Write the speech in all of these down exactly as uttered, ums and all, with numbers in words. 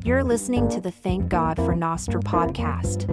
You're listening to the Thank God for Nostr podcast.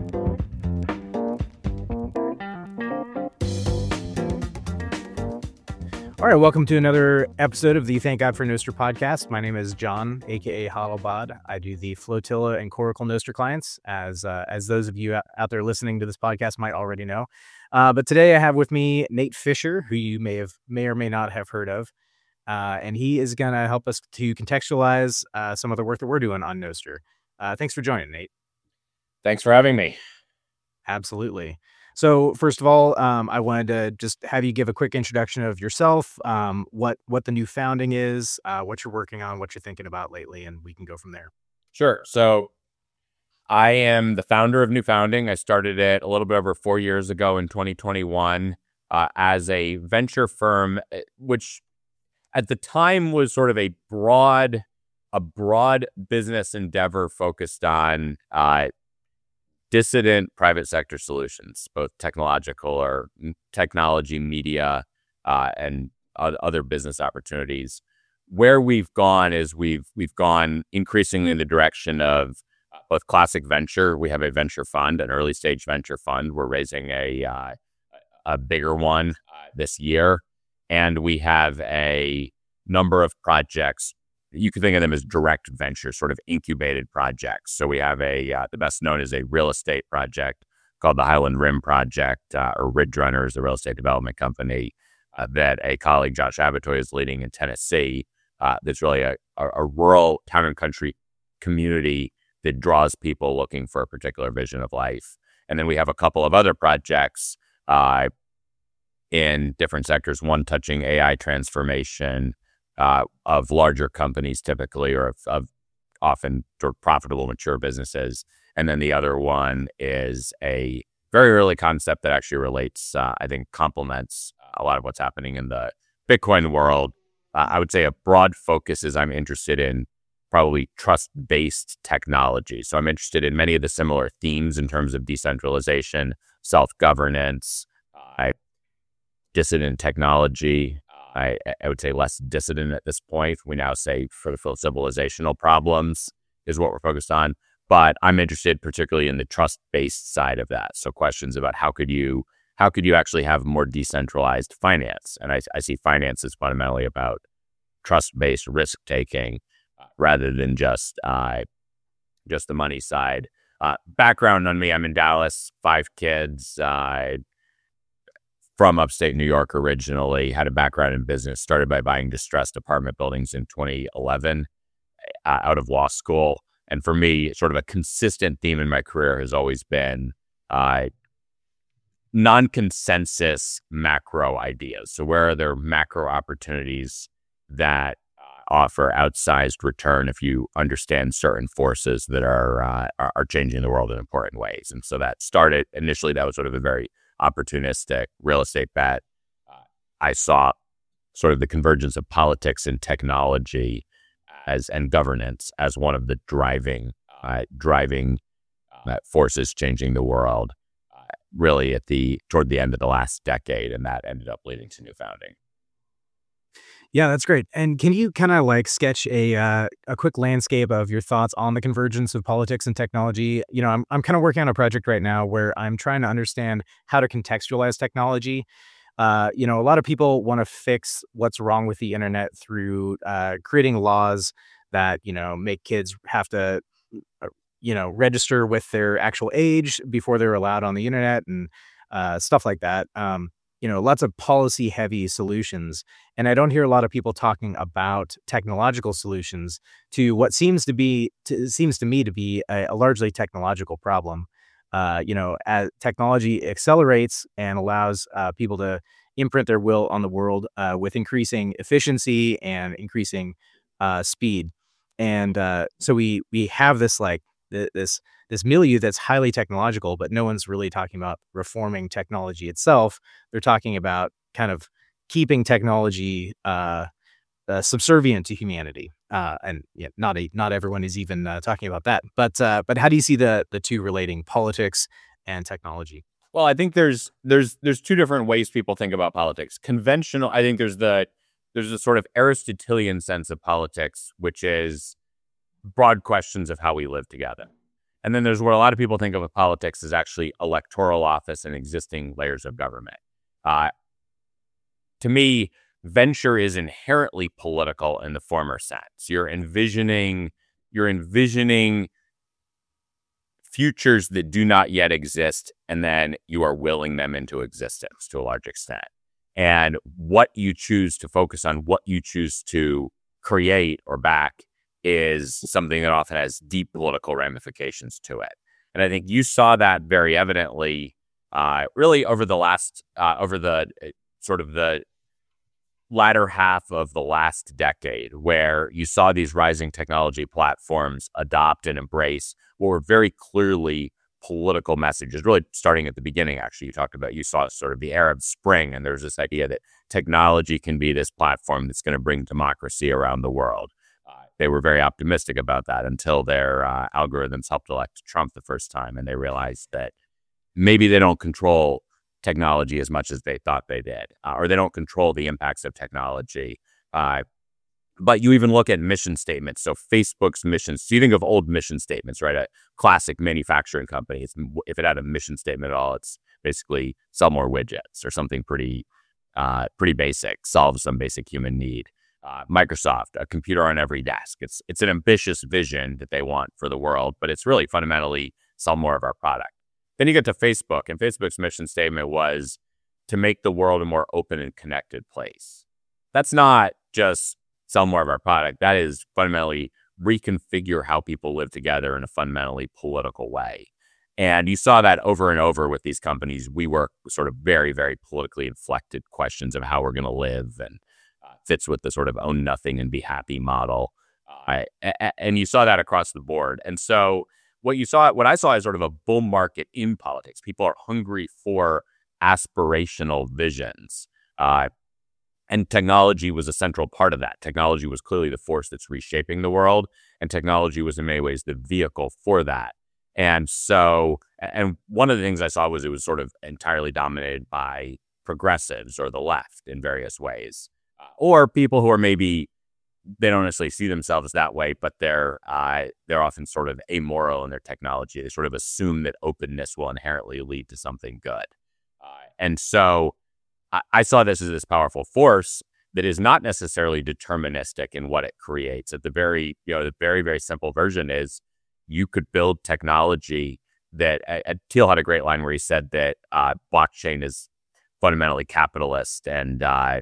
All right, welcome to another episode of the Thank God for Nostr podcast. My name is John, aka Hodlebod. I do the Flotilla and Coracle Nostr clients, as uh, as those of you out there listening to this podcast might already know. Uh, but today I have with me Nate Fisher, who you may have may or may not have heard of, uh, and he is going to help us to contextualize uh, some of the work that we're doing on Nostr. Uh, thanks for joining, Nate. Thanks for having me. Absolutely. So first of all, um, I wanted to just have you give a quick introduction of yourself, um, what what the new founding is, uh, what you're working on, what you're thinking about lately, and we can go from there. Sure. So I am the founder of New Founding. I started it a little bit over four years ago in twenty twenty-one uh, as a venture firm, which at the time was sort of a broad, a broad business endeavor focused on uh, dissident private sector solutions, both technological or technology, media, uh, and other business opportunities. Where we've gone is we've we've gone increasingly in the direction of both classic venture. We have a venture fund, an early stage venture fund. We're raising a uh, a bigger one uh, this year, and we have a number of projects. You can think of them as direct venture, sort of incubated projects. So we have a, uh, the best known is a real estate project called the Highland Rim Project, uh, or Ridge Runners, the real estate development company uh, that a colleague, Josh Abatoy, is leading in Tennessee. Uh, that's really a, a, a rural town and country community that draws people looking for a particular vision of life. And then we have a couple of other projects uh, in different sectors, one touching A I transformation, Uh, of larger companies typically, or of, of often sort of profitable, mature businesses. And then the other one is a very early concept that actually relates, uh, I think, complements a lot of what's happening in the Bitcoin world. Uh, I would say a broad focus is I'm interested in probably trust-based technology. So I'm interested in many of the similar themes in terms of decentralization, self-governance, uh, dissident technology. I, I would say less dissident at this point. We now say sort of civilizational problems is what we're focused on. But I'm interested particularly in the trust-based side of that. So questions about how could you how could you actually have more decentralized finance? And I, I see finance as fundamentally about trust-based risk-taking uh, rather than just uh, just the money side. Uh, background on me, I'm in Dallas, five kids, uh, from upstate New York originally, had a background in business, started by buying distressed apartment buildings in twenty eleven uh, out of law school. And for me, sort of a consistent theme in my career has always been uh, non-consensus macro ideas. So where are there macro opportunities that uh, offer outsized return if you understand certain forces that are, uh, are are changing the world in important ways? And so that started, initially that was sort of a very opportunistic real estate bet. Uh, I saw sort of the convergence of politics and technology as and governance as one of the driving uh, driving uh, forces changing the world. Uh, really, at the toward the end of the last decade, and that ended up leading to New Founding. Yeah, that's great. And can you kind of like sketch a uh, a quick landscape of your thoughts on the convergence of politics and technology? You know, I'm I'm kind of working on a project right now where I'm trying to understand how to contextualize technology. Uh, you know, a lot of people want to fix what's wrong with the internet through uh, creating laws that, you know, make kids have to, uh, you know, register with their actual age before they're allowed on the internet and uh, stuff like that. Um, you know, lots of policy heavy solutions. And I don't hear a lot of people talking about technological solutions to what seems to be, to, seems to me to be a, a largely technological problem. Uh, you know, as technology accelerates and allows uh, people to imprint their will on the world uh, with increasing efficiency and increasing uh, speed. And uh, so we we have this like th- this this milieu that's highly technological, but no one's really talking about reforming technology itself. They're talking about kind of keeping technology uh, uh, subservient to humanity. Uh, and yeah, not a not everyone is even uh, talking about that. But uh, but how do you see the the two relating, politics and technology? Well, I think there's there's there's two different ways people think about politics. Conventional, I think there's the there's a sort of Aristotelian sense of politics, which is broad questions of how we live together. And then there's what a lot of people think of with politics as actually electoral office and existing layers of government. Uh, to me, venture is inherently political in the former sense. You're envisioning, you're envisioning futures that do not yet exist, and then you are willing them into existence to a large extent. And what you choose to focus on, what you choose to create or back, is something that often has deep political ramifications to it. And I think you saw that very evidently, uh, really over the last, uh, over the uh, sort of the latter half of the last decade, where you saw these rising technology platforms adopt and embrace what were very clearly political messages, really starting at the beginning. Actually, you talked about, you saw sort of the Arab Spring, and there's this idea that technology can be this platform that's going to bring democracy around the world. Uh, they were very optimistic about that until their uh, algorithms helped elect Trump the first time, and they realized that maybe they don't control technology as much as they thought they did, uh, or they don't control the impacts of technology. Uh, but you even look at mission statements. So Facebook's missions, so you think of old mission statements, right? A classic manufacturing company, it's, if it had a mission statement at all, it's basically sell more widgets or something pretty, uh, pretty basic, solve some basic human need. Uh, Microsoft, a computer on every desk. It's it's an ambitious vision that they want for the world, but it's really fundamentally sell more of our product. Then you get to Facebook, and Facebook's mission statement was to make the world a more open and connected place. That's not just sell more of our product. That is fundamentally reconfigure how people live together in a fundamentally political way. And you saw that over and over with these companies. We work sort of very, very politically inflected questions of how we're going to live, and uh, fits with the sort of own nothing and be happy model. Uh, and you saw that across the board. And so what you saw, what I saw is sort of a bull market in politics. People are hungry for aspirational visions. Uh, and technology was a central part of that. Technology was clearly the force that's reshaping the world, and technology was in many ways the vehicle for that. And so, and one of the things I saw was it was sort of entirely dominated by progressives or the left in various ways, uh, or people who are maybe, they don't necessarily see themselves that way, but they're uh, they're often sort of amoral in their technology. They sort of assume that openness will inherently lead to something good. Uh, and so I, I saw this as this powerful force that is not necessarily deterministic in what it creates. At the very, you know, the very, very simple version is you could build technology that, uh, Thiel had a great line where he said that uh, blockchain is fundamentally capitalist and uh,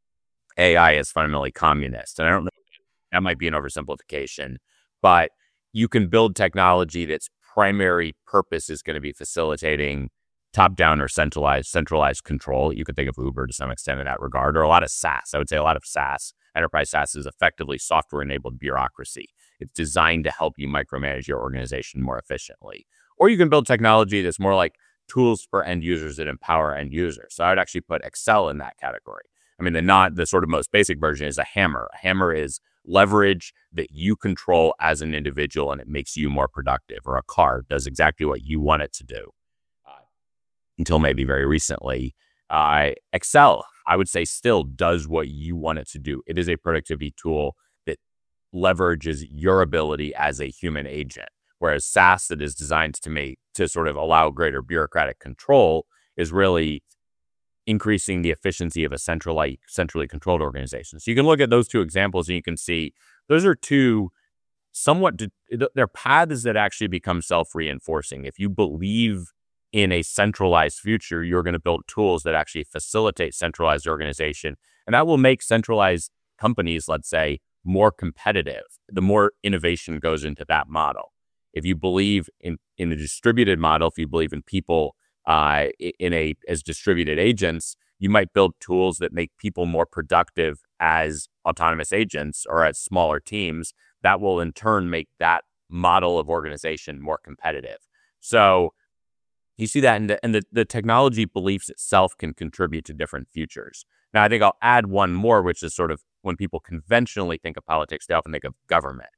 A I is fundamentally communist. And I don't know, that might be an oversimplification, but you can build technology that's primary purpose is going to be facilitating top-down or centralized centralized control. You could think of Uber to some extent in that regard, or a lot of SaaS. I would say a lot of SaaS, enterprise SaaS, is effectively software-enabled bureaucracy. It's designed to help you micromanage your organization more efficiently. Or you can build technology that's more like tools for end users that empower end users. So I would actually put Excel in that category. I mean, the not the sort of most basic version is a hammer. A hammer is leverage that you control as an individual, and it makes you more productive. Or a car does exactly what you want it to do. Uh, until maybe very recently, uh, Excel, I would say, still does what you want it to do. It is a productivity tool that leverages your ability as a human agent. Whereas SaaS, that is designed to make to sort of allow greater bureaucratic control, is really increasing the efficiency of a centrally centrally controlled organization. So you can look at those two examples and you can see those are two somewhat, they're paths that actually become self-reinforcing. If you believe in a centralized future, you're going to build tools that actually facilitate centralized organization. And that will make centralized companies, let's say, more competitive. The more innovation goes into that model. If you believe in, in a distributed model, if you believe in people uh, in a as distributed agents, you might build tools that make people more productive as autonomous agents or as smaller teams. That will in turn make that model of organization more competitive. So you see that, and the, and the, the technology beliefs itself can contribute to different futures. Now, I think I'll add one more, which is sort of when people conventionally think of politics, they often think of government.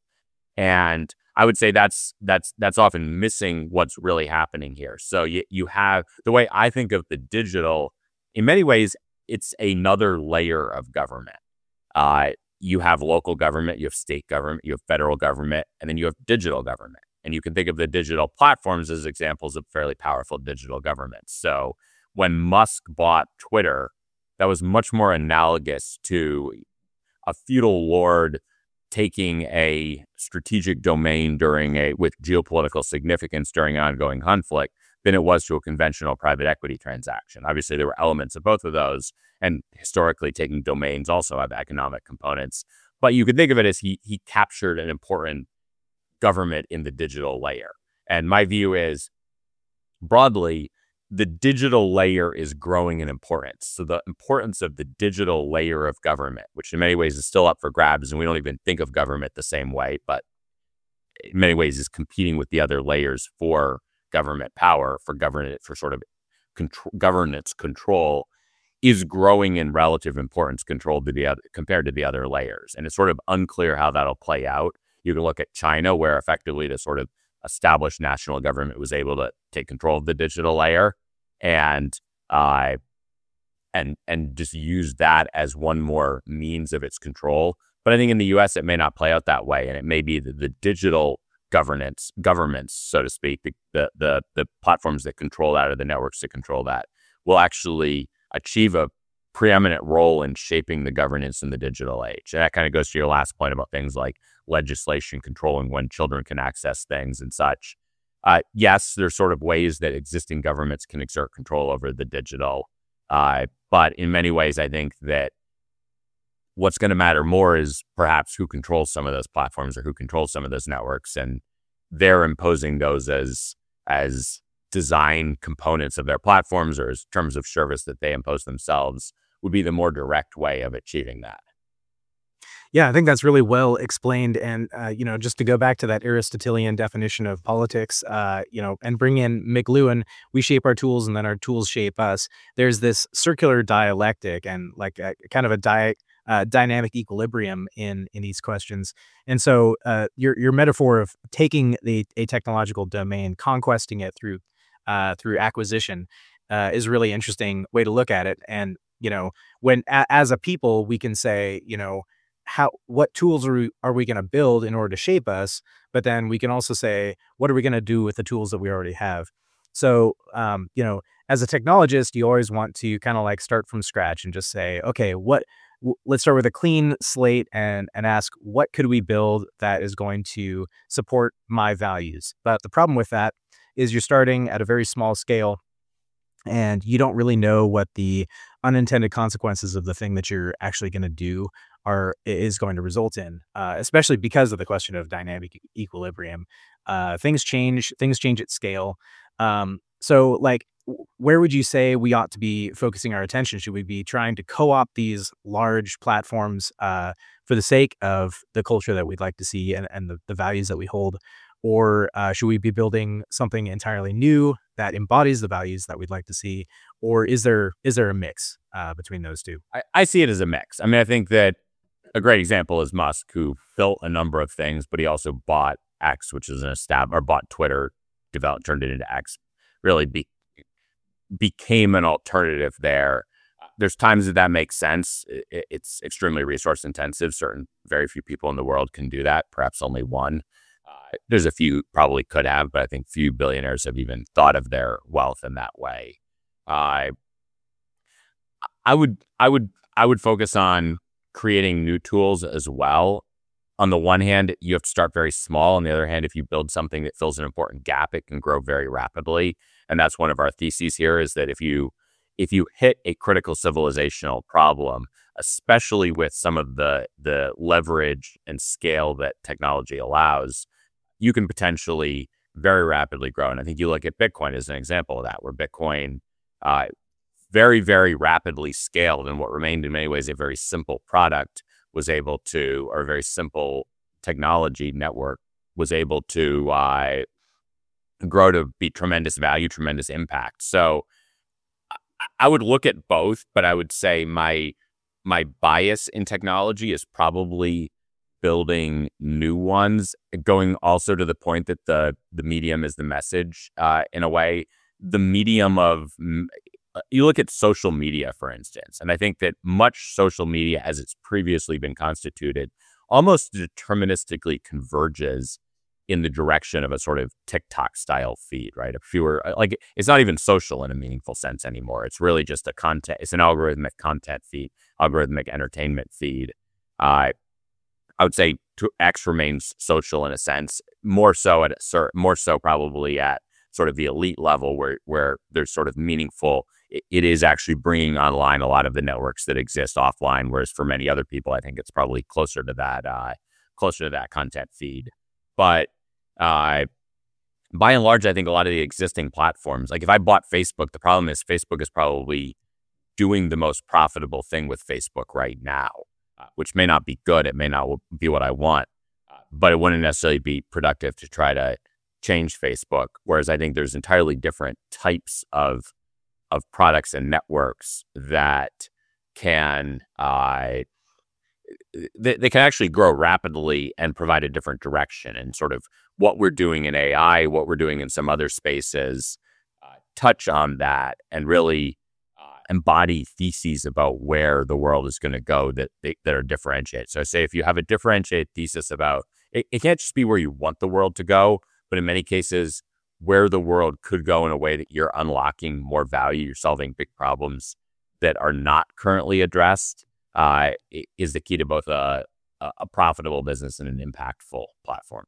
And I would say that's that's that's often missing what's really happening here. So you, you have, the way I think of the digital, in many ways, it's another layer of government. Uh, you have local government, you have state government, you have federal government, and then you have digital government. And you can think of the digital platforms as examples of fairly powerful digital governments. So when Musk bought Twitter, that was much more analogous to a feudal lord taking a strategic domain during a with geopolitical significance during ongoing conflict than it was to a conventional private equity transaction. Obviously, there were elements of both of those, and historically, taking domains also have economic components. But you could think of it as he he captured an important government in the digital layer. And my view is, broadly, the digital layer is growing in importance. So the importance of the digital layer of government, which in many ways is still up for grabs, and we don't even think of government the same way, but in many ways is competing with the other layers for government power, for governance, for sort of control, governance control, is growing in relative importance control to the other, compared to the other layers. And it's sort of unclear how that'll play out. You can look at China, where effectively the sort of established national government was able to take control of the digital layer and uh, and and just use that as one more means of its control. But I think in the U S it may not play out that way, and it may be that the digital governance governments, so to speak, the the the, the platforms that control that or the networks that control that will actually achieve a preeminent role in shaping the governance in the digital age. And that kind of goes to your last point about things like legislation controlling when children can access things and such. Uh, yes, there's sort of ways that existing governments can exert control over the digital. Uh, but in many ways, I think that what's going to matter more is perhaps who controls some of those platforms or who controls some of those networks. And they're imposing those as as design components of their platforms or as terms of service that they impose themselves would be the more direct way of achieving that. Yeah, I think that's really well explained. And, uh, you know, just to go back to that Aristotelian definition of politics, uh, you know, and bring in McLuhan, we shape our tools and then our tools shape us. There's this circular dialectic and like a, kind of a di- uh, dynamic equilibrium in in these questions. And so uh, your your metaphor of taking the a technological domain, conquesting it through uh, through acquisition uh, is a really interesting way to look at it. And, you know, when a, as a people, we can say, you know, how what tools are we, are we going to build in order to shape us? But then we can also say, what are we going to do with the tools that we already have? So, um, you know, as a technologist, you always want to kind of like start from scratch and just say, okay, what w- let's start with a clean slate and and ask, what could we build that is going to support my values? But the problem with that is you're starting at a very small scale and you don't really know what the unintended consequences of the thing that you're actually going to do are is going to result in, uh, especially because of the question of dynamic e- equilibrium. Uh, things change, things change at scale. Um, so like, w- where would you say we ought to be focusing our attention? Should we be trying to co-opt these large platforms uh, for the sake of the culture that we'd like to see and, and the, the values that we hold? Or uh, should we be building something entirely new that embodies the values that we'd like to see? Or is there is there a mix uh, between those two? I, I see it as a mix. I mean, I think that a great example is Musk, who built a number of things, but he also bought X, which is an estab, or bought Twitter, developed, turned it into X, really be, became an alternative there. There's times that that makes sense. It, it's extremely resource intensive. Certain, very few people in the world can do that, perhaps only one. Uh, there's a few probably could have, but I think few billionaires have even thought of their wealth in that way. Uh, I would, I would, I would focus on creating new tools as well. On the one hand, you have to start very small. On the other hand, if you build something that fills an important gap, it can grow very rapidly. And that's one of our theses here, is that if you if you hit a critical civilizational problem, especially with some of the the leverage and scale that technology allows, you can potentially very rapidly grow. And I think you look at Bitcoin as an example of that, where Bitcoin uh, very, very rapidly scaled, and what remained in many ways a very simple product was able to, or a very simple technology network was able to uh, grow to be tremendous value, tremendous impact. So I would look at both, but I would say my my bias in technology is probably building new ones, going also to the point that the the medium is the message uh, in a way. The medium of uh, you look at social media, for instance, and I think that much social media, as it's previously been constituted, almost deterministically converges in the direction of a sort of TikTok style feed, right? A fewer, uh, like it's not even social in a meaningful sense anymore. It's really just a content, it's an algorithmic content feed, algorithmic entertainment feed. Uh, I would say to X remains social in a sense, more so at a cer- more so probably at sort of the elite level where where there's sort of meaningful. It, it is actually bringing online a lot of the networks that exist offline. Whereas for many other people, I think it's probably closer to that uh, closer to that content feed. But uh, by and large, I think a lot of the existing platforms, like if I bought Facebook, the problem is Facebook is probably doing the most profitable thing with Facebook right now, uh, which may not be good. It may not be what I want, uh, but it wouldn't necessarily be productive to try to change Facebook. Whereas I think there's entirely different types of of products and networks that can uh, they, they can actually grow rapidly and provide a different direction. And sort of what we're doing in A I, what we're doing in some other spaces, uh, touch on that and really uh, embody theses about where the world is going to go that they, that are differentiated. So I say if you have a differentiated thesis about it, it can't just be where you want the world to go, but in many cases where the world could go in a way that you're unlocking more value, you're solving big problems that are not currently addressed, uh, is the key to both a, a profitable business and an impactful platform.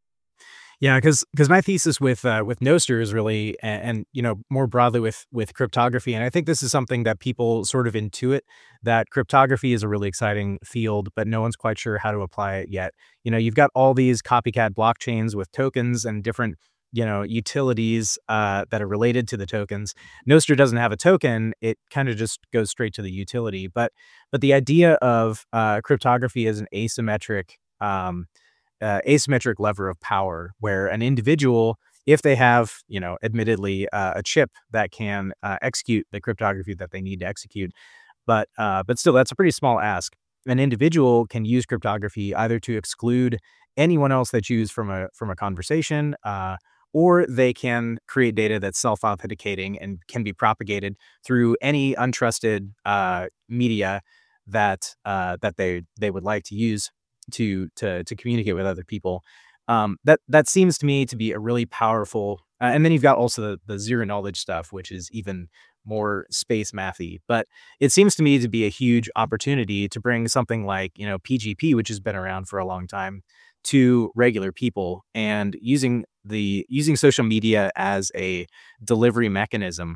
Yeah, because because my thesis with uh, with Nostr is really, and, and you know more broadly with with cryptography, and I think this is something that people sort of intuit, that cryptography is a really exciting field, but no one's quite sure how to apply it yet. You know, you've got all these copycat blockchains with tokens and different you know utilities uh, that are related to the tokens. Nostr doesn't have a token; it kind of just goes straight to the utility. But but the idea of uh, cryptography as an asymmetric um, Uh, asymmetric lever of power, where an individual, if they have, you know, admittedly uh, a chip that can uh, execute the cryptography that they need to execute, but uh, but still, that's a pretty small ask. An individual can use cryptography either to exclude anyone else they choose from a from a conversation, uh, or they can create data that's self-authenticating and can be propagated through any untrusted uh, media that uh, that they they would like to use to to to communicate with other people. Um, that that seems to me to be a really powerful. Uh, and then you've got also the, the zero knowledge stuff, which is even more space mathy. But it seems to me to be a huge opportunity to bring something like you know P G P, which has been around for a long time, to regular people, and using the using social media as a delivery mechanism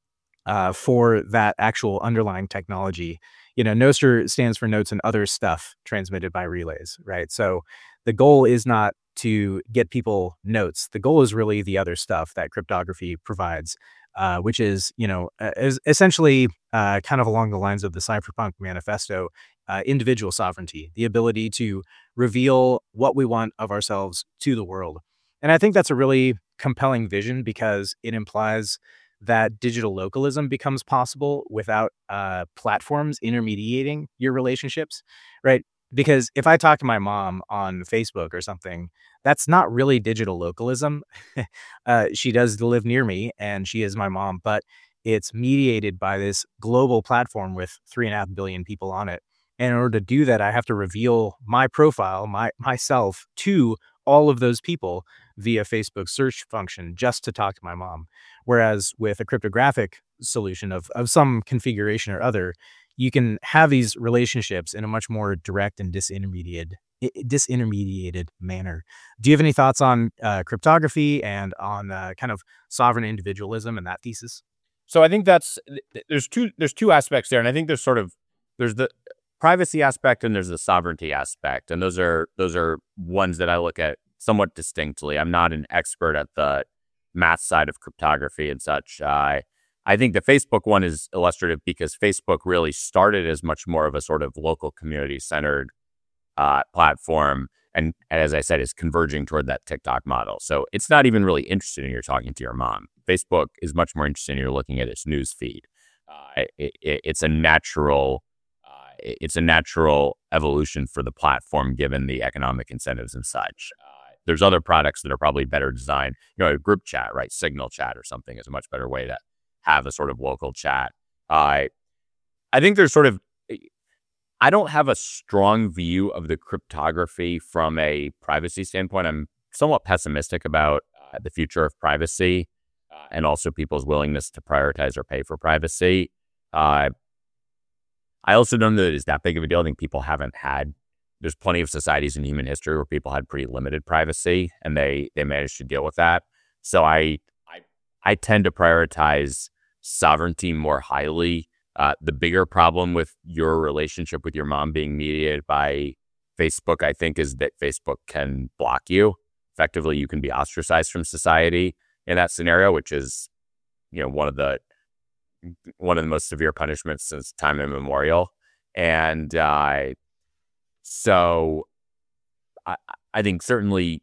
uh, for that actual underlying technology. You know, Nostr stands for notes and other stuff transmitted by relays, right? So the goal is not to get people notes. The goal is really the other stuff that cryptography provides, uh, which is, you know, uh, is essentially uh, kind of along the lines of the Cypherpunk Manifesto, uh, individual sovereignty, the ability to reveal what we want of ourselves to the world. And I think that's a really compelling vision because it implies that digital localism becomes possible without uh, platforms intermediating your relationships, right? Because if I talk to my mom on Facebook or something, that's not really digital localism. uh, she does live near me and she is my mom, but it's mediated by this global platform with three and a half billion people on it. And in order to do that, I have to reveal my profile, my myself to all of those people via Facebook search function just to talk to my mom. Whereas with a cryptographic solution of, of some configuration or other, you can have these relationships in a much more direct and disintermediated disintermediated manner. Do you have any thoughts on uh, cryptography and on uh, kind of sovereign individualism and that thesis? So I think that's there's two there's two aspects there, and I think there's sort of there's the privacy aspect and there's the sovereignty aspect, and those are those are ones that I look at somewhat distinctly. I'm not an expert at the math side of cryptography and such. Uh, I think the Facebook one is illustrative because Facebook really started as much more of a sort of local community centered uh, platform. And, and as I said, is converging toward that TikTok model. So it's not even really interested in you're talking to your mom. Facebook is much more interested in you're looking at its news feed. Uh, it, it, it's a natural, uh, it's a natural evolution for the platform given the economic incentives and such. Uh, there's other products that are probably better designed. You know, a group chat, right? Signal chat or something is a much better way to have a sort of local chat. Uh, I think there's sort of, I don't have a strong view of the cryptography from a privacy standpoint. I'm somewhat pessimistic about uh, the future of privacy uh, and also people's willingness to prioritize or pay for privacy. Uh, I also don't know that it's that big of a deal. I think people haven't had, there's plenty of societies in human history where people had pretty limited privacy and they they managed to deal with that. So I I, I tend to prioritize sovereignty more highly. Uh, the bigger problem with your relationship with your mom being mediated by Facebook, I think, is that Facebook can block you. Effectively, you can be ostracized from society in that scenario, which is, you know, one of the one of the most severe punishments since time immemorial. And uh, so I, I think certainly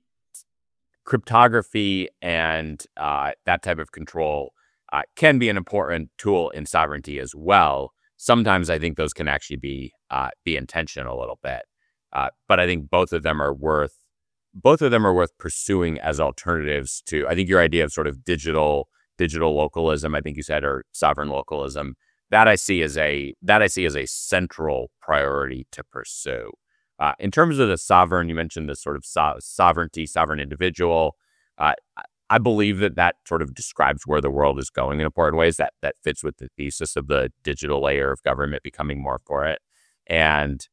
cryptography and uh, that type of control uh, can be an important tool in sovereignty as well. Sometimes I think those can actually be uh, be in tension a little bit, uh, but I think both of them are worth both of them are worth pursuing as alternatives to. I think your idea of sort of digital digital localism, I think you said, or sovereign localism, that I see as a that I see as a central priority to pursue. Uh, in terms of the sovereign, you mentioned the sort of so- sovereignty, sovereign individual. Uh, I believe that that sort of describes where the world is going in important ways. That that fits with the thesis of the digital layer of government becoming more important. And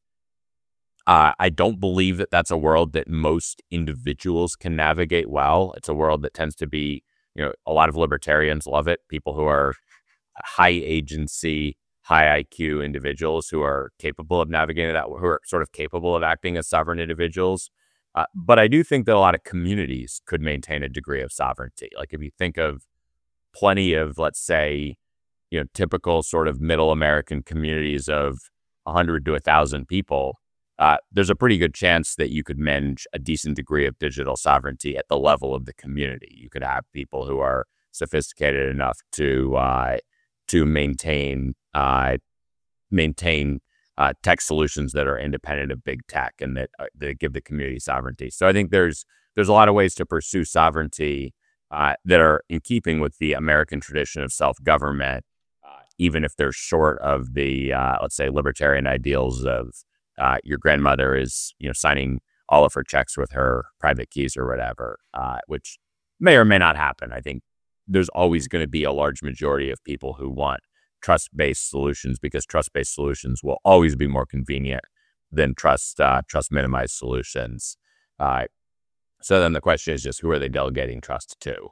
uh, I don't believe that that's a world that most individuals can navigate well. It's a world that tends to be, you know, a lot of libertarians love it. People who are high agency, high I Q individuals who are capable of navigating that, who are sort of capable of acting as sovereign individuals. Uh, but I do think that a lot of communities could maintain a degree of sovereignty. Like if you think of plenty of, let's say, you know, typical sort of middle American communities of one hundred to one thousand people, uh, there's a pretty good chance that you could manage a decent degree of digital sovereignty at the level of the community. You could have people who are sophisticated enough to uh, to maintain uh, maintain uh, tech solutions that are independent of big tech and that uh, that give the community sovereignty. So I think there's there's a lot of ways to pursue sovereignty uh, that are in keeping with the American tradition of self-government, uh, even if they're short of the uh, let's say libertarian ideals of uh, your grandmother is, you know, signing all of her checks with her private keys or whatever, uh, which may or may not happen. I think there's always going to be a large majority of people who want trust-based solutions because trust-based solutions will always be more convenient than trust uh, trust minimized solutions. Uh, so then the question is just, who are they delegating trust to?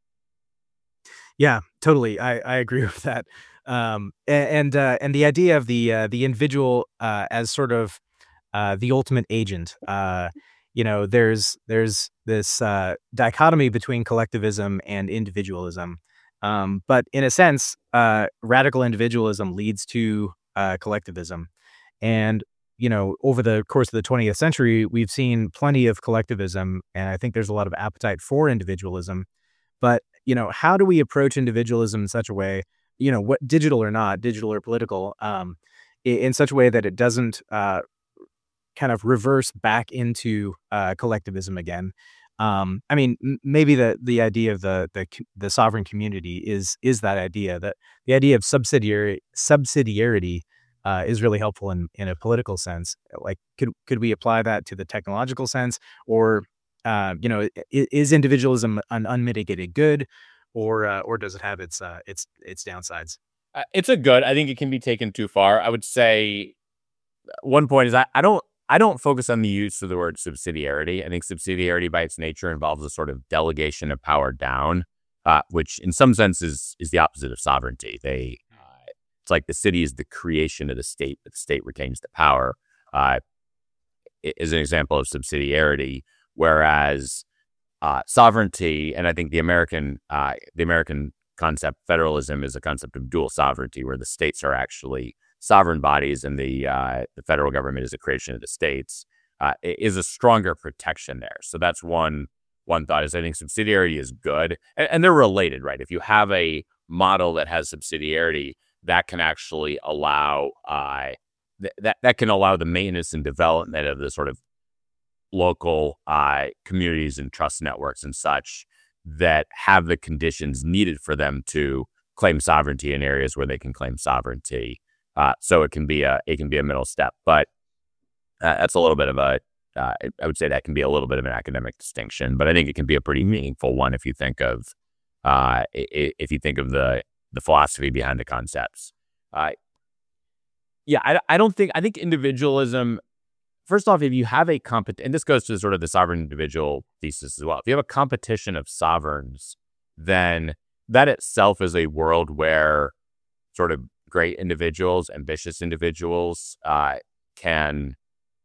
Yeah, totally. I, I agree with that. Um, a- and uh, and the idea of the uh, the individual uh, as sort of uh, the ultimate agent. Uh, you know, there's there's this uh, dichotomy between collectivism and individualism. Um, but in a sense, uh, radical individualism leads to uh, collectivism. And, you know, over the course of the twentieth century, we've seen plenty of collectivism. And I think there's a lot of appetite for individualism. But, you know, how do we approach individualism in such a way, you know, what digital or not, digital or political, um, i- in such a way that it doesn't uh, kind of reverse back into uh, collectivism again? Um, I mean, m- maybe the the idea of the the co- the sovereign community is is that idea that the idea of subsidiary subsidiarity uh, is really helpful in in a political sense. Like, could could we apply that to the technological sense, or uh, you know, i- i- is individualism an unmitigated good, or uh, or does it have its uh, its its downsides? Uh, it's a good. I think it can be taken too far. I would say one point is I, I don't I don't focus on the use of the word subsidiarity. I think subsidiarity by its nature involves a sort of delegation of power down, uh, which in some sense is is the opposite of sovereignty. They uh, it's like the city is the creation of the state, but the state retains the power. Uh, i- is an example of subsidiarity, whereas uh, sovereignty, and I think the American uh, the American concept federalism is a concept of dual sovereignty, where the states are actually sovereign bodies and the uh, the federal government is a creation of the states, uh, i- is a stronger protection there. So that's one one thought is I think subsidiarity is good, and, and they're related, right? If you have a model that has subsidiarity, that can actually allow uh, th- that that can allow the maintenance and development of the sort of local uh, communities and trust networks and such that have the conditions needed for them to claim sovereignty in areas where they can claim sovereignty. Uh, so it can be a it can be a middle step, but uh, that's a little bit of a uh, I would say that can be a little bit of an academic distinction, but I think it can be a pretty meaningful one if you think of uh, if you think of the the philosophy behind the concepts. Uh, yeah, I, I don't think I think individualism. First off, if you have a compet, and this goes to sort of the sovereign individual thesis as well. If you have a competition of sovereigns, then that itself is a world where sort of great individuals, ambitious individuals, uh, can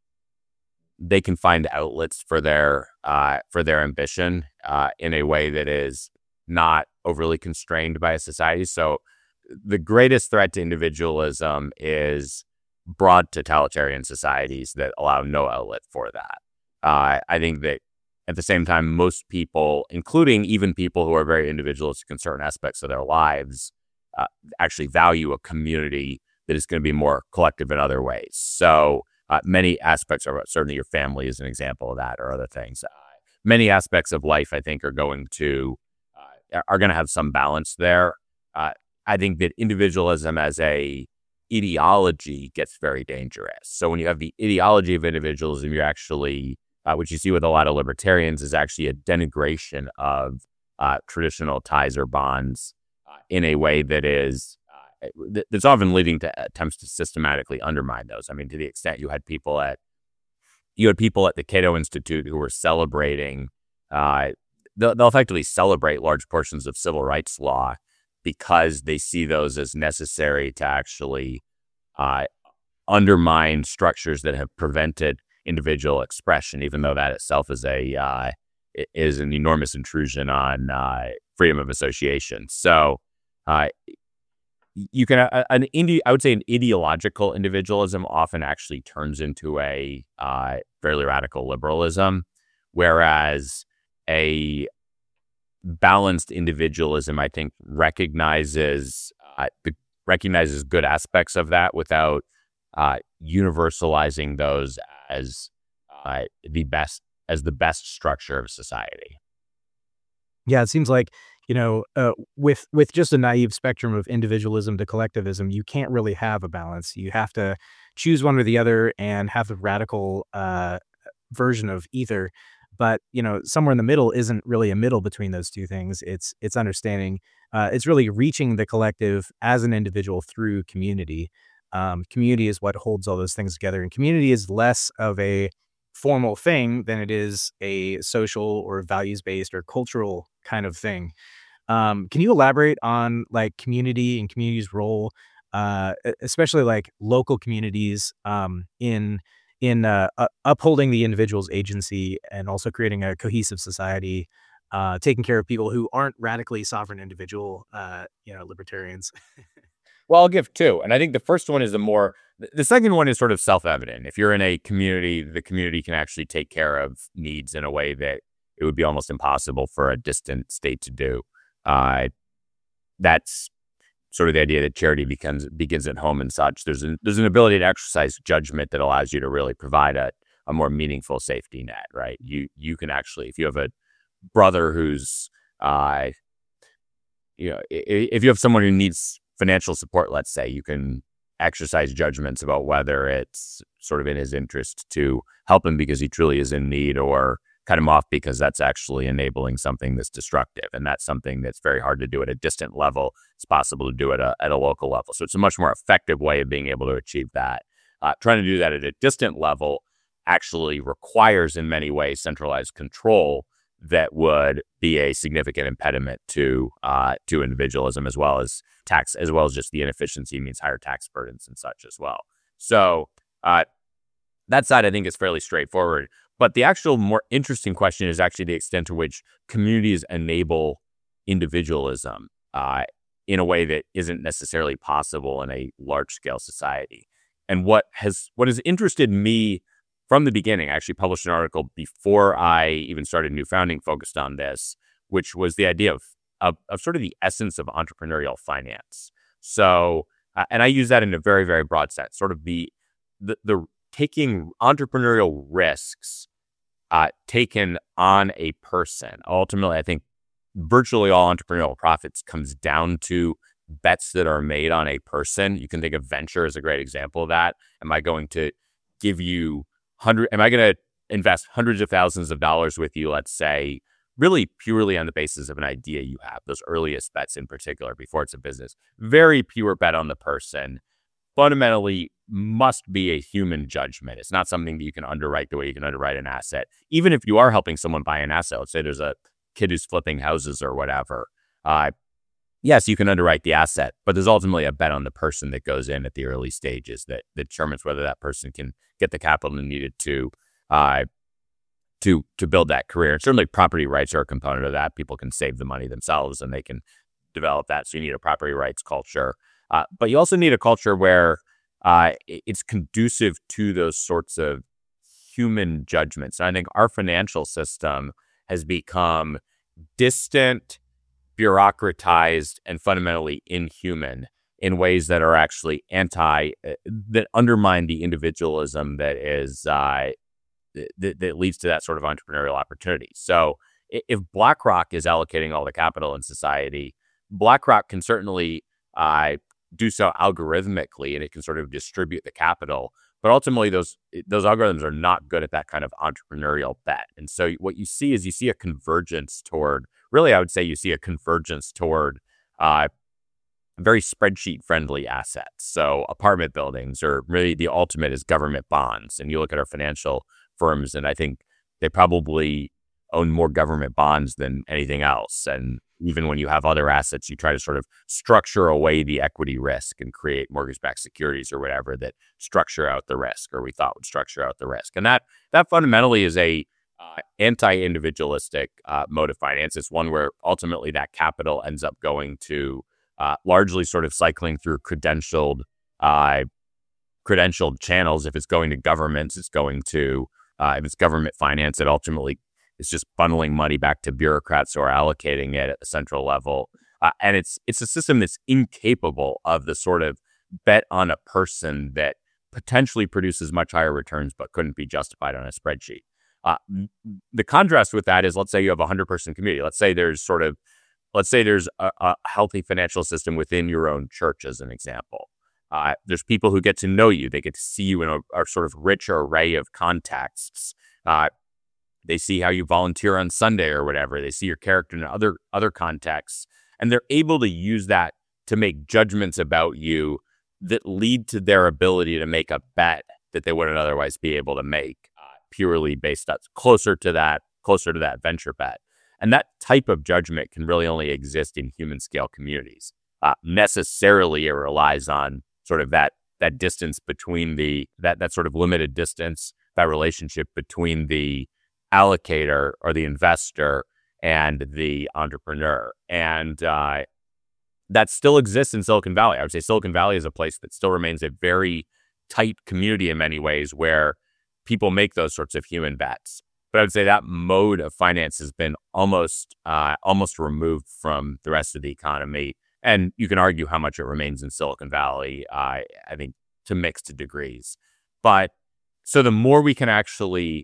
they can find outlets for their uh, for their ambition uh, in a way that is not overly constrained by a society. So, the greatest threat to individualism is broad totalitarian societies that allow no outlet for that. Uh, I think that at the same time, most people, including even people who are very individualistic in certain aspects of their lives, uh, actually value a community that is going to be more collective in other ways. So uh, many aspects of certainly your family is an example of that, or other things. Uh, many aspects of life, I think, are going to uh, are going to have some balance there. Uh, I think that individualism as a ideology gets very dangerous. So when you have the ideology of individualism, you're actually, uh, which you see with a lot of libertarians, is actually a denigration of uh, traditional ties or bonds uh, in a way that is, uh, th- that's often leading to attempts to systematically undermine those. I mean, to the extent you had people at, you had people at the Cato Institute who were celebrating, uh, they'll, they'll effectively celebrate large portions of civil rights law because they see those as necessary to actually uh, undermine structures that have prevented individual expression, even though that itself is a uh, is an enormous intrusion on uh, freedom of association. So uh, you can uh, an indi- I would say an ideological individualism often actually turns into a uh, fairly radical liberalism, whereas a balanced individualism, I think, recognizes uh, the, recognizes good aspects of that without uh, universalizing those as uh, the best as the best structure of society. Yeah, it seems like, you know, uh, with with just a naive spectrum of individualism to collectivism, you can't really have a balance. You have to choose one or the other and have the radical uh, version of either. But, you know, somewhere in the middle isn't really a middle between those two things. It's it's understanding. Uh, it's really reaching the collective as an individual through community. Um, community is what holds all those things together, and community is less of a formal thing than it is a social or values based or cultural kind of thing. Um, can you elaborate on like community and community's role, uh, e- especially like local communities um, in in uh, uh, upholding the individual's agency and also creating a cohesive society, uh, taking care of people who aren't radically sovereign individual, uh, you know, libertarians? Well, I'll give two. And I think the first one is the more, the second one is sort of self-evident. If you're in a community, the community can actually take care of needs in a way that it would be almost impossible for a distant state to do. Uh, that's sort of the idea that charity becomes begins at home and such. There's an, there's an ability to exercise judgment that allows you to really provide a, a more meaningful safety net, right? You you can actually, if you have a brother who's, uh, you know, if you have someone who needs financial support, let's say, you can exercise judgments about whether it's sort of in his interest to help him because he truly is in need, or cut him off because that's actually enabling something that's destructive. And that's something that's very hard to do at a distant level. It's possible to do it at a, at a local level. So it's a much more effective way of being able to achieve that. Uh, trying to do that at a distant level actually requires in many ways centralized control that would be a significant impediment to uh, to individualism, as well as tax, as well as just the inefficiency means higher tax burdens and such as well. So uh, that side, I think, is fairly straightforward. But the actual more interesting question is actually the extent to which communities enable individualism uh, in a way that isn't necessarily possible in a large-scale society. And what has what has interested me from the beginning, I actually published an article before I even started New Founding focused on this, which was the idea of of, of sort of the essence of entrepreneurial finance. So, uh, and I use that in a very, very broad sense, sort of the the, the taking entrepreneurial risks uh, taken on a person. Ultimately, I think virtually all entrepreneurial profits comes down to bets that are made on a person. You can think of venture as a great example of that. Am I going to give you hundred? Am I going to invest hundreds of thousands of dollars with you? Let's say, really purely on the basis of an idea you have. Those earliest bets in particular, before it's a business, very pure bet on the person. Fundamentally, must be a human judgment. It's not something that you can underwrite the way you can underwrite an asset. Even if you are helping someone buy an asset, let's say there's a kid who's flipping houses or whatever. Uh, yes, you can underwrite the asset, but there's ultimately a bet on the person that goes in at the early stages that, that determines whether that person can get the capital needed to uh, to to build that career. And certainly property rights are a component of that. People can save the money themselves and they can develop that. So you need a property rights culture. Uh, but you also need a culture where uh, it's conducive to those sorts of human judgments. And I think our financial system has become distant, bureaucratized, and fundamentally inhuman in ways that are actually anti, uh, that undermine the individualism that is uh, that, that leads to that sort of entrepreneurial opportunity. So if BlackRock is allocating all the capital in society, BlackRock can certainly uh, do so algorithmically, and it can sort of distribute the capital. But ultimately, those those algorithms are not good at that kind of entrepreneurial bet. And so what you see is you see a convergence toward, really, I would say you see a convergence toward uh, very spreadsheet-friendly assets. So apartment buildings, or really the ultimate is government bonds. And you look at our financial firms, and I think they probably own more government bonds than anything else. And even when you have other assets, you try to sort of structure away the equity risk and create mortgage-backed securities or whatever that structure out the risk, or we thought would structure out the risk. And that that fundamentally is a uh, anti-individualistic uh, mode of finance. It's one where ultimately that capital ends up going to uh, largely sort of cycling through credentialed uh, credentialed channels. If it's going to governments, it's going to uh, if it's government finance, it ultimately it's just funneling money back to bureaucrats who are allocating it at the central level. Uh, and it's it's a system that's incapable of the sort of bet on a person that potentially produces much higher returns but couldn't be justified on a spreadsheet. Uh, the contrast with that is, let's say you have a hundred-person community. Let's say there's sort of, let's say there's a, a healthy financial system within your own church, as an example. Uh, there's people who get to know you. They get to see you in a, a sort of rich array of contexts. Uh, They see how you volunteer on Sunday or whatever. They see your character in other other contexts, and they're able to use that to make judgments about you that lead to their ability to make a bet that they wouldn't otherwise be able to make, uh, purely based on closer to that, closer to that venture bet. And that type of judgment can really only exist in human scale communities. Uh, necessarily, it relies on sort of that that distance between the that that sort of limited distance, that relationship between the allocator or the investor and the entrepreneur. And uh, that still exists in Silicon Valley. I would say Silicon Valley is a place that still remains a very tight community in many ways, where people make those sorts of human bets. But I would say that mode of finance has been almost uh, almost removed from the rest of the economy. And you can argue how much it remains in Silicon Valley, uh, I think, to mixed degrees. But so the more we can actually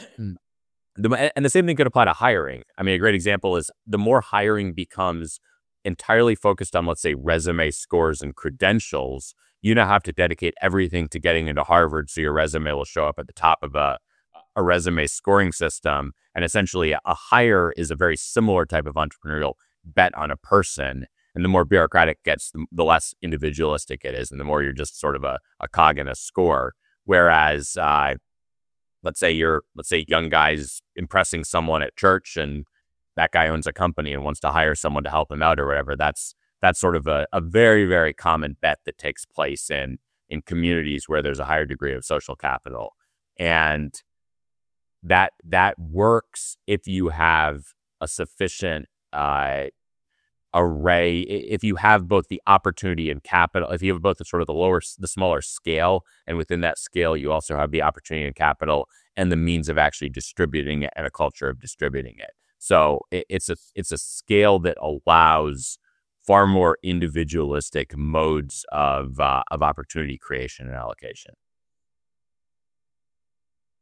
The, and the same thing could apply to hiring. I mean, a great example is the more hiring becomes entirely focused on, let's say, resume scores and credentials, you now have to dedicate everything to getting into Harvard, so your resume will show up at the top of a, a resume scoring system. And essentially, a hire is a very similar type of entrepreneurial bet on a person. And the more bureaucratic it gets, the, the less individualistic it is, and the more you're just sort of a, a cog in a score. Whereas, uh, Let's say you're, let's say young guys impressing someone at church, and that guy owns a company and wants to hire someone to help him out or whatever. That's that's sort of a, a very, very common bet that takes place in in communities where there's a higher degree of social capital. And that that works if you have a sufficient uh, array, if you have both the opportunity and capital, if you have both the sort of the lower, the smaller scale, and within that scale, you also have the opportunity and capital and the means of actually distributing it and a culture of distributing it. So it, it's a it's a scale that allows far more individualistic modes of uh, of opportunity creation and allocation.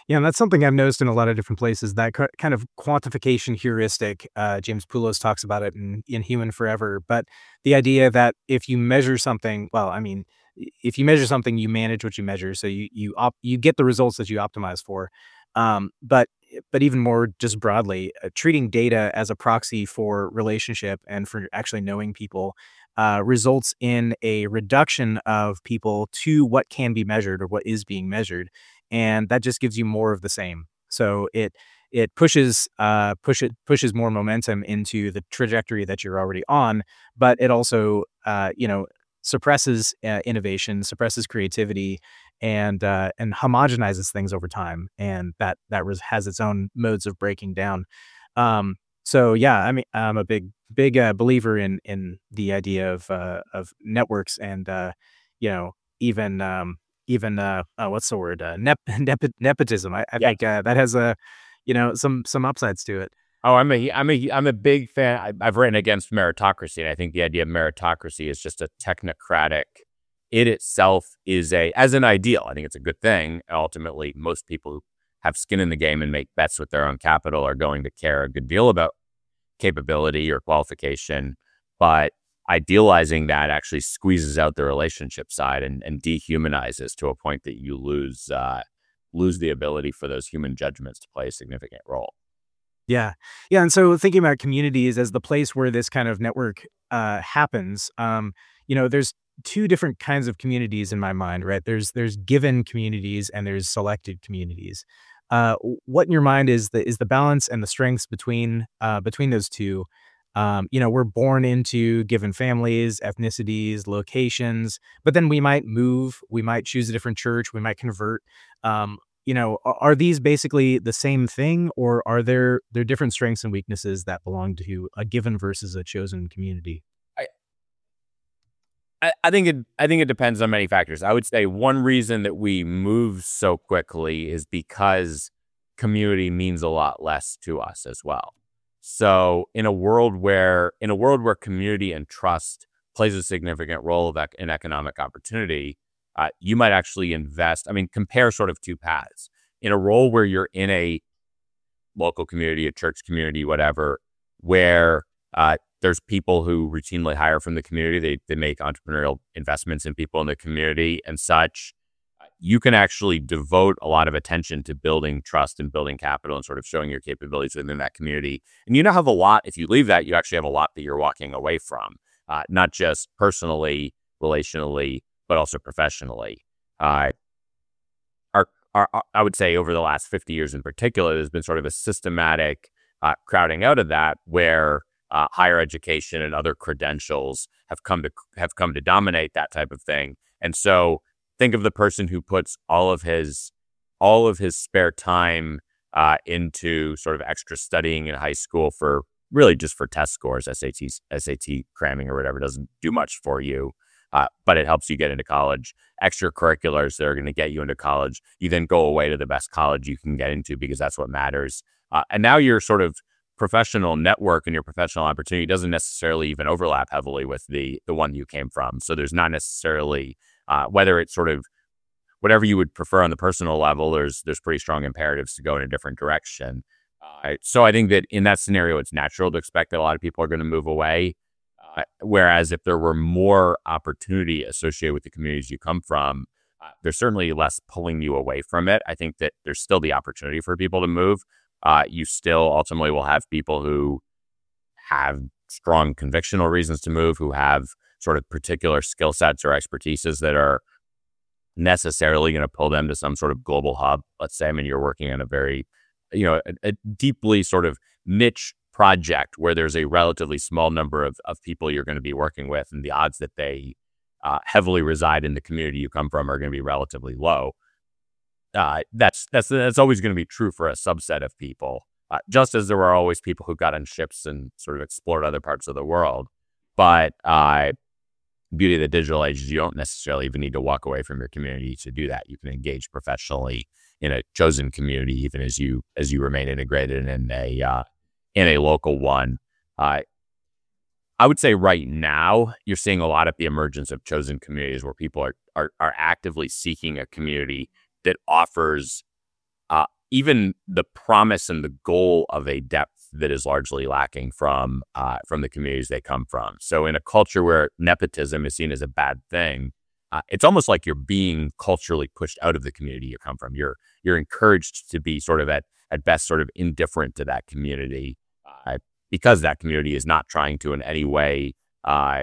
Yeah, and that's something I've noticed in a lot of different places, that ki kind of quantification heuristic. Uh, James Poulos talks about it in in Human Forever, but the idea that if you measure something, well, I mean, I if you measure something, you manage what you measure, so you you op you get the results that you optimize for. Um, but but even more just broadly, uh, treating data as a proxy for relationship and for actually knowing people, uh, results in a reduction of people to what can be measured or what is being measured, and that just gives you more of the same. So it it pushes uh push it pushes more momentum into the trajectory that you're already on, but it also uh you know suppresses uh, innovation, suppresses creativity, and uh and homogenizes things over time, and that that res- has its own modes of breaking down. Um so yeah, I mean, I'm a big big uh, believer in in the idea of uh of networks, and uh you know even um even uh, uh what's the word, uh nep- nepo- nepotism. I, I Yeah. think uh, that has a you know some some upsides to it. Oh, I'm a I'm a I'm a big fan. I, I've written against meritocracy, and I think the idea of meritocracy is just a technocratic. It itself is a as an ideal. I think it's a good thing. Ultimately, most people who have skin in the game and make bets with their own capital are going to care a good deal about capability or qualification, but idealizing that actually squeezes out the relationship side and, and dehumanizes to a point that you lose uh, lose the ability for those human judgments to play a significant role. Yeah. Yeah, and so thinking about communities as the place where this kind of network uh, happens, um, you know, there's two different kinds of communities in my mind, right? There's there's given communities and there's selected communities. Uh, w- what in your mind is the is the balance and the strengths between uh, between those two? Um, you know, we're born into given families, ethnicities, locations, but then we might move, we might choose a different church, we might convert. Um, you know, a- are these basically the same thing, or are there there different strengths and weaknesses that belong to a given versus a chosen community? I, I, I think it I think it depends on many factors. I would say one reason that we move so quickly is because community means a lot less to us as well. So in a world where in a world where community and trust plays a significant role of ec- in economic opportunity, uh, you might actually invest. I mean, compare sort of two paths. In a role where you're in a local community, a church community, whatever, where uh, there's people who routinely hire from the community. They they make entrepreneurial investments in people in the community and such. uh, You can actually devote a lot of attention to building trust and building capital and sort of showing your capabilities within that community. And you now have a lot. If you leave that, you actually have a lot that you're walking away from, uh, not just personally, relationally, but also professionally. Uh, our, our, our- I would say over the last fifty years in particular, there's been sort of a systematic uh, crowding out of that where uh, higher education and other credentials have come to have come to dominate that type of thing. And so think of the person who puts all of his all of his spare time uh, into sort of extra studying in high school for really just for test scores, S A Ts, S A T cramming or whatever doesn't do much for you, uh, but it helps you get into college. Extracurriculars that are going to get you into college. You then go away to the best college you can get into because that's what matters. Uh, and now your sort of professional network and your professional opportunity doesn't necessarily even overlap heavily with the the one you came from. So there's not necessarily uh, whether it's sort of whatever you would prefer on the personal level. There's there's pretty strong imperatives to go in a different direction. Uh, so I think that in that scenario, it's natural to expect that a lot of people are going to move away. Uh, whereas if there were more opportunity associated with the communities you come from, uh, there's certainly less pulling you away from it. I think that there's still the opportunity for people to move. Uh, you still ultimately will have people who have strong convictional reasons to move, who have sort of particular skill sets or expertises that are necessarily going to pull them to some sort of global hub. Let's say, I mean, you're working on a very, you know, a, a deeply sort of niche project where there's a relatively small number of, of people you're going to be working with, and the odds that they uh, heavily reside in the community you come from are going to be relatively low. Uh, that's that's that's always going to be true for a subset of people, uh, just as there were always people who got on ships and sort of explored other parts of the world. But uh, beauty of the digital age is you don't necessarily even need to walk away from your community to do that. You can engage professionally in a chosen community, even as you as you remain integrated in a uh, in a local one. Uh, I would say right now you're seeing a lot of the emergence of chosen communities where people are are, are actively seeking a community that offers uh, even the promise and the goal of a depth that is largely lacking from uh, from the communities they come from. So in a culture where nepotism is seen as a bad thing, uh, it's almost like you're being culturally pushed out of the community you come from. You're you're encouraged to be sort of at at best sort of indifferent to that community uh, because that community is not trying to in any way uh,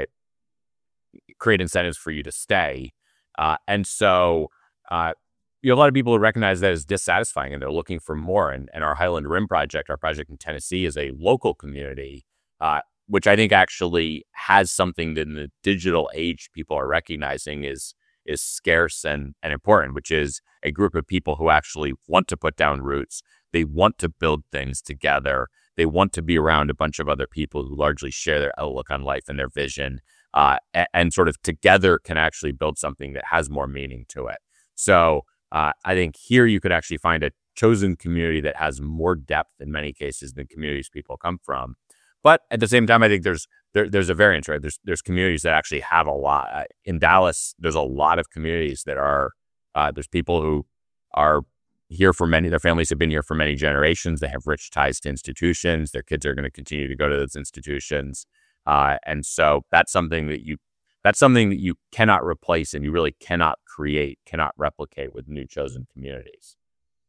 create incentives for you to stay. Uh, and so uh, you know, a lot of people who recognize that as dissatisfying and they're looking for more. And, and our Highland Rim project, our project in Tennessee, is a local community, uh, which I think actually has something that in the digital age people are recognizing is is scarce and, and important, which is a group of people who actually want to put down roots. They want to build things together. They want to be around a bunch of other people who largely share their outlook on life and their vision, uh, and, and sort of together can actually build something that has more meaning to it. So uh, I think here you could actually find a chosen community that has more depth in many cases than communities people come from. But at the same time, I think there's there, there's a variance, right? There's there's communities that actually have a lot. Uh, in Dallas, there's a lot of communities that are, uh, there's people who are here for many, their families have been here for many generations. They have rich ties to institutions. Their kids are going to continue to go to those institutions. Uh, and so that's something that you, that's something that you cannot replace and you really cannot create, cannot replicate with new chosen communities.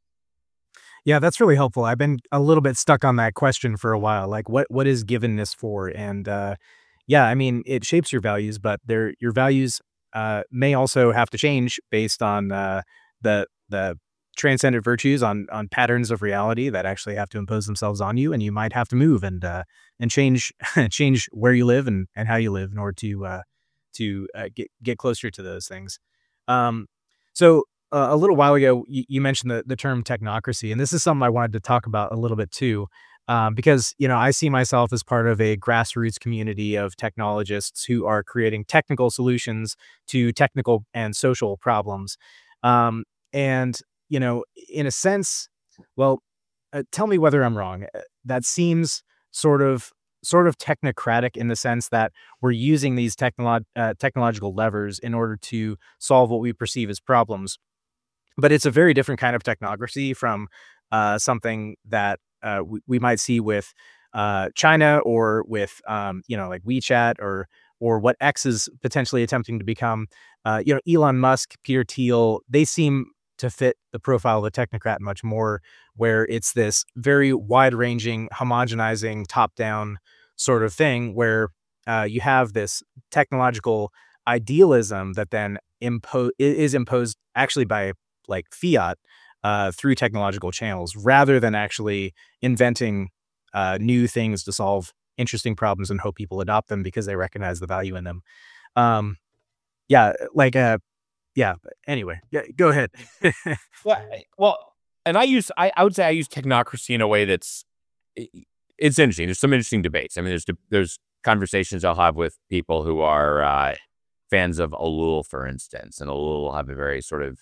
Yeah, that's really helpful. I've been a little bit stuck on that question for a while. Like, what what is givenness for? And uh, yeah, I mean, it shapes your values, but their your values uh, may also have to change based on uh, the the transcendent virtues, on on patterns of reality that actually have to impose themselves on you, and you might have to move and uh, and change change where you live and, and how you live in order to uh, to uh, get get closer to those things. Um, so. Uh, a little while ago, you, you mentioned the, the term technocracy, and this is something I wanted to talk about a little bit too, um, because, you know, I see myself as part of a grassroots community of technologists who are creating technical solutions to technical and social problems. Um, and, you know, in a sense, well, uh, tell me whether I'm wrong. Uh, That seems sort of sort of technocratic in the sense that we're using these technolo- uh, technological levers in order to solve what we perceive as problems. But it's a very different kind of technocracy from uh, something that uh, we, we might see with uh, China or with um, you know, like WeChat or or what X is potentially attempting to become. Uh, you know, Elon Musk, Peter Thiel, they seem to fit the profile of a technocrat much more, where it's this very wide-ranging, homogenizing, top-down sort of thing where uh, you have this technological idealism that then impo- is imposed actually by like fiat uh, through technological channels, rather than actually inventing uh, new things to solve interesting problems and hope people adopt them because they recognize the value in them. Um, yeah, like uh, yeah. But anyway, yeah, go ahead. Well, I- well, and I use, I, I would say I use technocracy in a way that's, i- it's interesting. There's some interesting debates. I mean, there's de- there's conversations I'll have with people who are uh, fans of Ellul, for instance, and Ellul will have a very sort of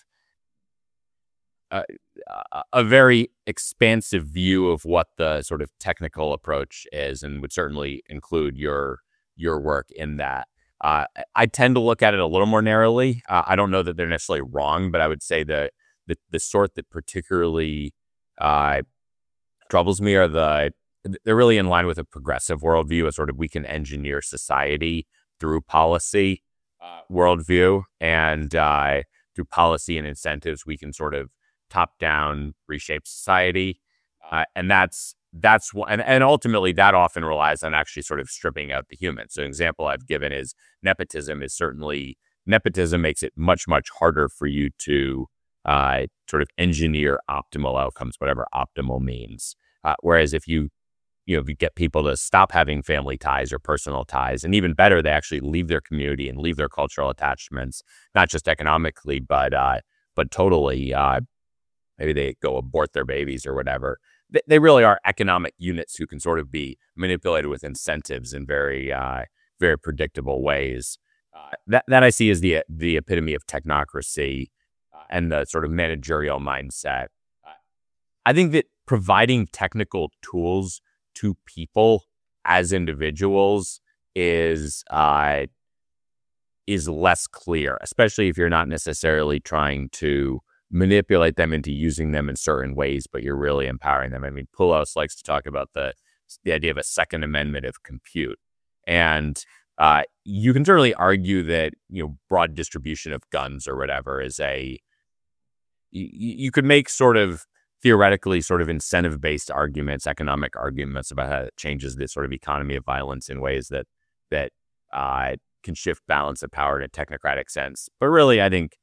uh, a a very expansive view of what the sort of technical approach is, and would certainly include your your work in that. Uh, I I tend to look at it a little more narrowly. Uh, I don't know that they're necessarily wrong, but I would say that the the sort that particularly uh, troubles me are the they're really in line with a progressive worldview, a sort of we can engineer society through policy uh, worldview, and uh, through policy and incentives, we can sort of top down reshape society, uh, and that's that's what, and, and ultimately that often relies on actually sort of stripping out the human. So an example I've given is nepotism is certainly nepotism makes it much much harder for you to uh, sort of engineer optimal outcomes, whatever optimal means. Uh, whereas if you you know, if you get people to stop having family ties or personal ties, and even better, they actually leave their community and leave their cultural attachments, not just economically, but uh, but totally. Uh, maybe they go abort their babies or whatever. They, they really are economic units who can sort of be manipulated with incentives in very uh, very predictable ways. Uh, that that I see as the the epitome of technocracy uh, and the sort of managerial mindset. Uh, I think that providing technical tools to people as individuals is uh, is less clear, especially if you're not necessarily trying to manipulate them into using them in certain ways, but you're really empowering them. I mean, Poulos likes to talk about the the idea of a second amendment of compute. And uh, you can certainly argue that, you know, broad distribution of guns or whatever is a, you, you could make sort of theoretically sort of incentive-based arguments, economic arguments about how it changes the sort of economy of violence in ways that, that uh, can shift balance of power in a technocratic sense. But really, I think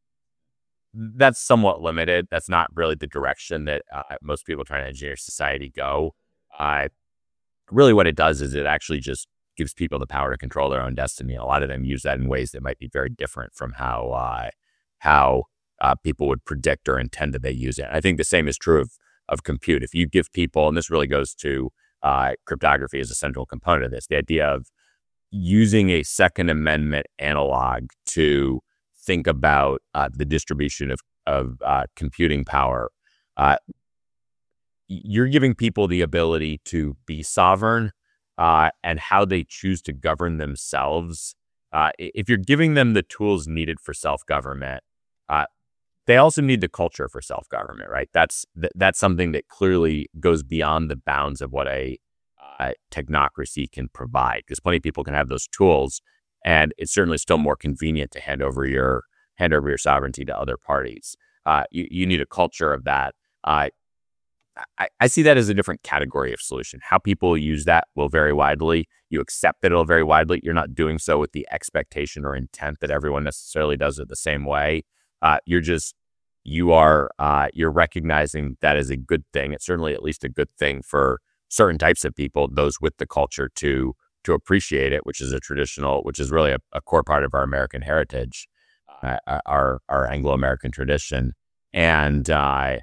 that's somewhat limited. That's not really the direction that uh, most people trying to engineer society go. Uh, really what it does is it actually just gives people the power to control their own destiny. A lot of them use that in ways that might be very different from how uh, how uh, people would predict or intend that they use it. I think the same is true of, of compute. If you give people, and this really goes to uh, cryptography as a central component of this, the idea of using a Second Amendment analog to think about uh, the distribution of, of uh, computing power, uh, you're giving people the ability to be sovereign uh, and how they choose to govern themselves. Uh, if you're giving them the tools needed for self-government, uh, they also need the culture for self-government, right? That's th- that's something that clearly goes beyond the bounds of what a uh, technocracy can provide, because plenty of people can have those tools, and it's certainly still more convenient to hand over your hand over your sovereignty to other parties. Uh, you, you need a culture of that. Uh, I, I see that as a different category of solution. How people use that will vary widely. You accept that it'll vary widely. You're not doing so with the expectation or intent that everyone necessarily does it the same way. Uh, you're just, you are, uh, you're recognizing that as a good thing. It's certainly at least a good thing for certain types of people, those with the culture to, to appreciate it, which is a traditional, which is really a, a core part of our American heritage, uh, our, our Anglo-American tradition. And, uh,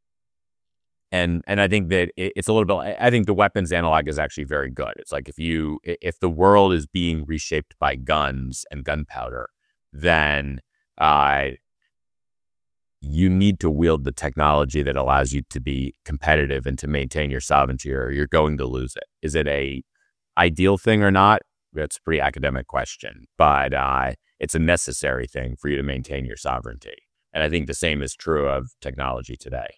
And and I think that it's a little bit, I think the weapons analog is actually very good. It's like if you, if the world is being reshaped by guns and gunpowder, then uh, you need to wield the technology that allows you to be competitive and to maintain your sovereignty, or you're going to lose it. Is it a ideal thing or not? It's a pretty academic question, but uh, it's a necessary thing for you to maintain your sovereignty. And I think the same is true of technology today.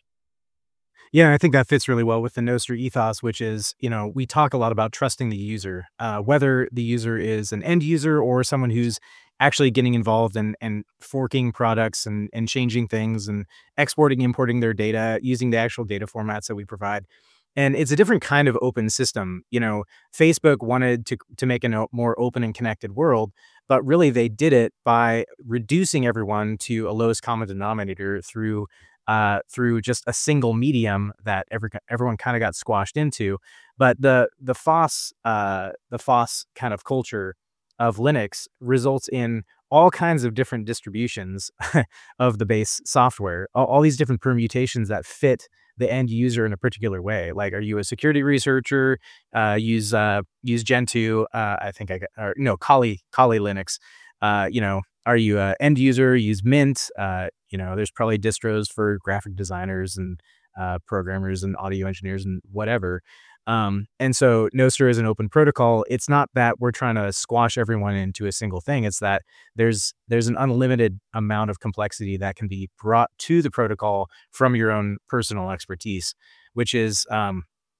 Yeah, I think that fits really well with the Nostr ethos, which is, you know, we talk a lot about trusting the user, uh, whether the user is an end user or someone who's actually getting involved and and forking products and and changing things and exporting, importing their data, using the actual data formats that we provide. And it's a different kind of open system. You know, Facebook wanted to to make a no- more open and connected world, but really they did it by reducing everyone to a lowest common denominator through uh, through just a single medium that every everyone kind of got squashed into. But the the FOSS uh, the FOSS kind of culture of Linux results in all kinds of different distributions of the base software, all, all these different permutations that fit the end user in a particular way. Like, are you a security researcher? Uh, use uh, use Gentoo. Uh, I think I got, or no, Kali Kali Linux. Uh, you know, are you a end user? Use Mint. Uh, you know, there's probably distros for graphic designers and uh, programmers and audio engineers and whatever. Um, and so Nostr is an open protocol. It's not that we're trying to squash everyone into a single thing. It's that there's there's an unlimited amount of complexity that can be brought to the protocol from your own personal expertise, which is um,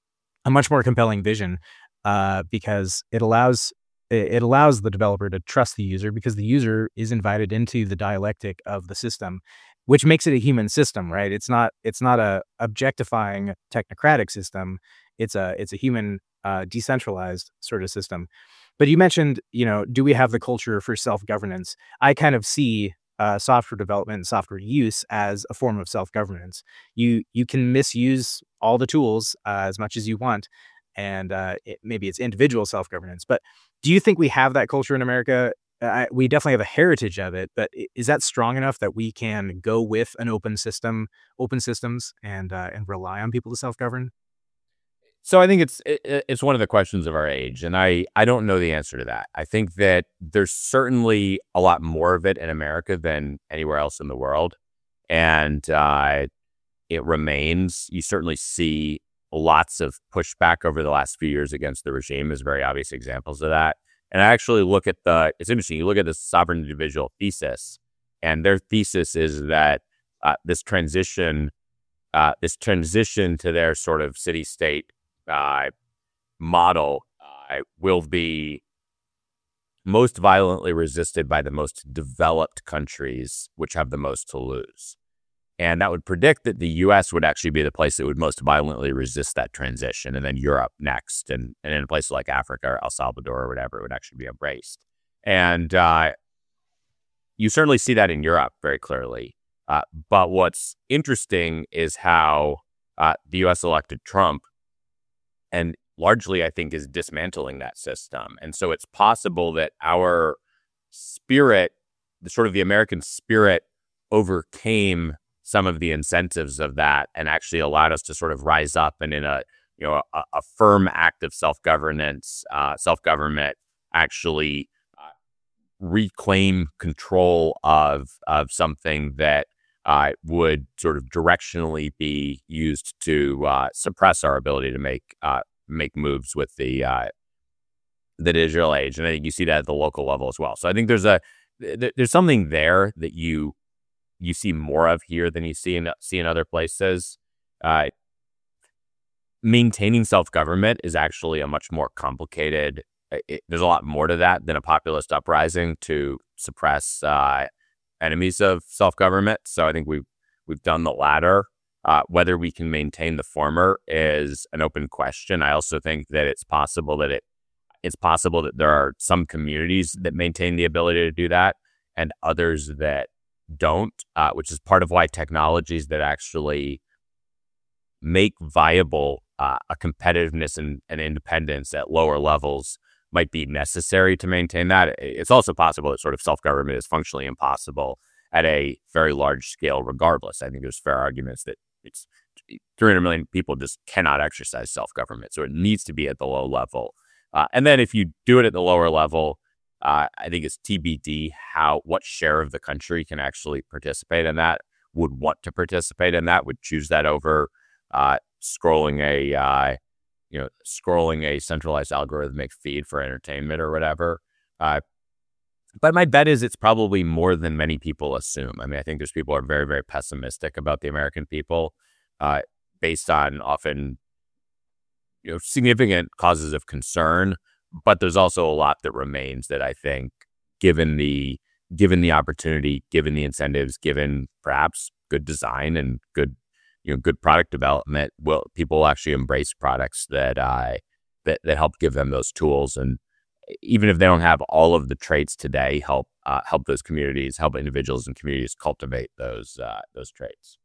a much more compelling vision uh, because it allows it it allows the developer to trust the user, because the user is invited into the dialectic of the system, which makes it a human system, right? It's not it's not a objectifying technocratic system. It's a it's a human uh, decentralized sort of system. But you mentioned, you know, do we have the culture for self-governance? I kind of see uh, software development and software use as a form of self-governance. You you can misuse all the tools uh, as much as you want, and uh, it, maybe it's individual self-governance. But do you think we have that culture in America? I, we definitely have a heritage of it, but i- is that strong enough that we can go with an open system, open systems, and uh, and rely on people to self-govern? So I think it's it, it's one of the questions of our age, and I I don't know the answer to that. I think that there's certainly a lot more of it in America than anywhere else in the world, and uh, it remains. You certainly see lots of pushback over the last few years against the regime as very obvious examples of that. And I actually look at the. It's interesting. You look at the sovereign individual thesis, and their thesis is that uh, this transition, uh, this transition to their sort of city-state uh, model uh, will be most violently resisted by the most developed countries, which have the most to lose. And that would predict that the U S would actually be the place that would most violently resist that transition, and then Europe next, and, and in places like Africa or El Salvador or whatever, it would actually be embraced. And uh, you certainly see that in Europe very clearly. Uh, but what's interesting is how uh, the U S elected Trump, and largely, I think, is dismantling that system. And so it's possible that our spirit, the sort of the American spirit, overcame some of the incentives of that and actually allowed us to sort of rise up and in a, you know, a, a firm act of self-governance, uh, self-government, actually uh, reclaim control of of something that uh, would sort of directionally be used to uh, suppress our ability to make uh, make moves with the uh, the digital age. And I think you see that at the local level as well. So I think there's a th- there's something there that you you see more of here than you see in see in other places. Uh, maintaining self-government is actually a much more complicated. It, there's a lot more to that than a populist uprising to suppress uh, enemies of self-government. So I think we've we've done the latter. Uh, whether we can maintain the former is an open question. I also think that it's possible that it it's possible that there are some communities that maintain the ability to do that, and others that don't, uh, which is part of why technologies that actually make viable uh, a competitiveness and, and independence at lower levels might be necessary to maintain that. It's also possible that sort of self-government is functionally impossible at a very large scale regardless. I think there's fair arguments that it's three hundred million people just cannot exercise self-government. So it needs to be at the low level. Uh, and then if you do it at the lower level, Uh, I think it's T B D how what share of the country can actually participate in that, would want to participate in that, would choose that over uh, scrolling a uh, you know scrolling a centralized algorithmic feed for entertainment or whatever. Uh, but my bet is it's probably more than many people assume. I mean, I think there's people who are very very pessimistic about the American people, uh, based on often you know significant causes of concern. But there's also a lot that remains that I think, given the given the opportunity, given the incentives, given perhaps good design and good, you know, good product development, will people will actually embrace products that uh, that that help give them those tools, and even if they don't have all of the traits today, help uh, help those communities, help individuals and communities cultivate those uh, those traits.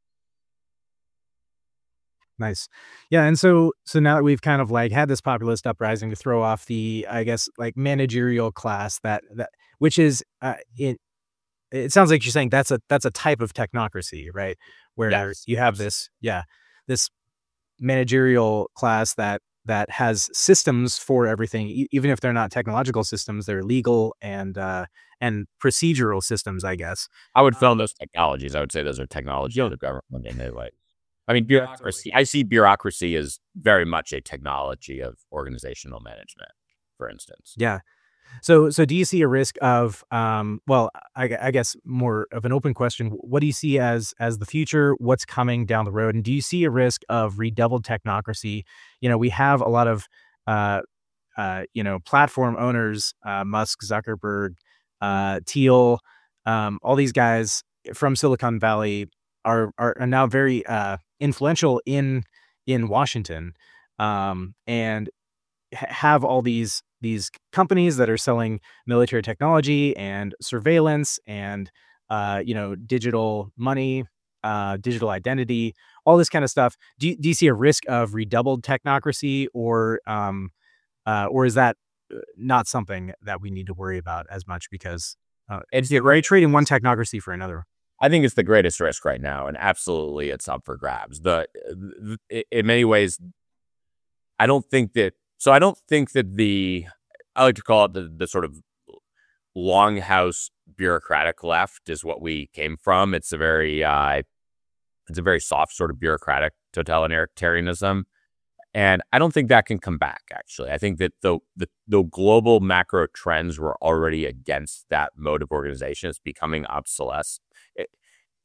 Nice. Yeah. And so, so now that we've kind of like had this populist uprising to throw off the, I guess, like managerial class that, that, which is, uh, it, it sounds like you're saying that's a, that's a type of technocracy, right? Where Yes. you have this, yeah, this managerial class that, that has systems for everything, e- even if they're not technological systems, they're legal and, uh, and procedural systems, I guess. I would film those technologies. I would say those are technologies Yeah. of government in a way. I mean, bureaucracy. I see bureaucracy as very much a technology of organizational management, for instance. Yeah. So, so do you see a risk of, um, well, I, gu- I guess more of an open question. What do you see as as the future? What's coming down the road? And do you see a risk of redoubled technocracy? You know, we have a lot of, uh, uh, you know, platform owners, uh, Musk, Zuckerberg, uh, Thiel, um, all these guys from Silicon Valley are are, are now very uh, influential in in Washington, um, and ha- have all these these companies that are selling military technology and surveillance and uh, you know digital money, uh, digital identity, all this kind of stuff. Do you, do you see a risk of redoubled technocracy, or um, uh, or is that uh, not something that we need to worry about as much because uh, It's the we're trading one technocracy for another? I think it's the greatest risk right now, and absolutely, it's up for grabs. The, the in many ways, I don't think that. So I don't think that the I like to call it the the sort of longhouse bureaucratic left is what we came from. It's a very uh, it's a very soft sort of bureaucratic totalitarianism. And I don't think that can come back, actually. I think that the, the the global macro trends were already against that mode of organization. It's becoming obsolete. It,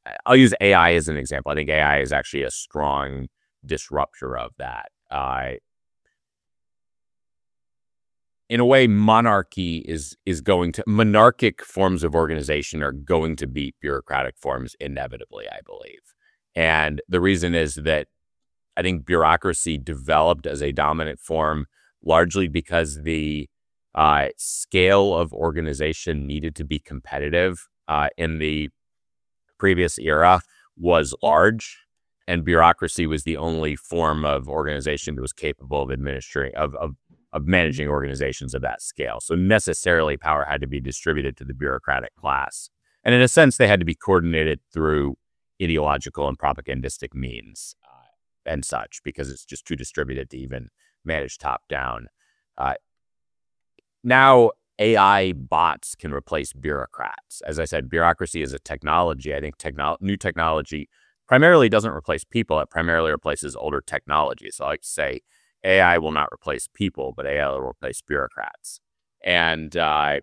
I'll use A I as an example. I think A I is actually a strong disruptor of that. Uh, in a way, monarchy is is going to monarchic forms of organization are going to beat bureaucratic forms inevitably, I believe. And the reason is that I think bureaucracy developed as a dominant form largely because the uh, scale of organization needed to be competitive uh, in the previous era was large, and bureaucracy was the only form of organization that was capable of administering of of of managing organizations of that scale. So necessarily power had to be distributed to the bureaucratic class. And in a sense, they had to be coordinated through ideological and propagandistic means uh, and such, because it's just too distributed to even manage top down. Uh, now, A I bots can replace bureaucrats. As I said, bureaucracy is a technology. I think techno- new technology primarily doesn't replace people. It primarily replaces older technology. So I like to say A I will not replace people, but A I will replace bureaucrats. And uh,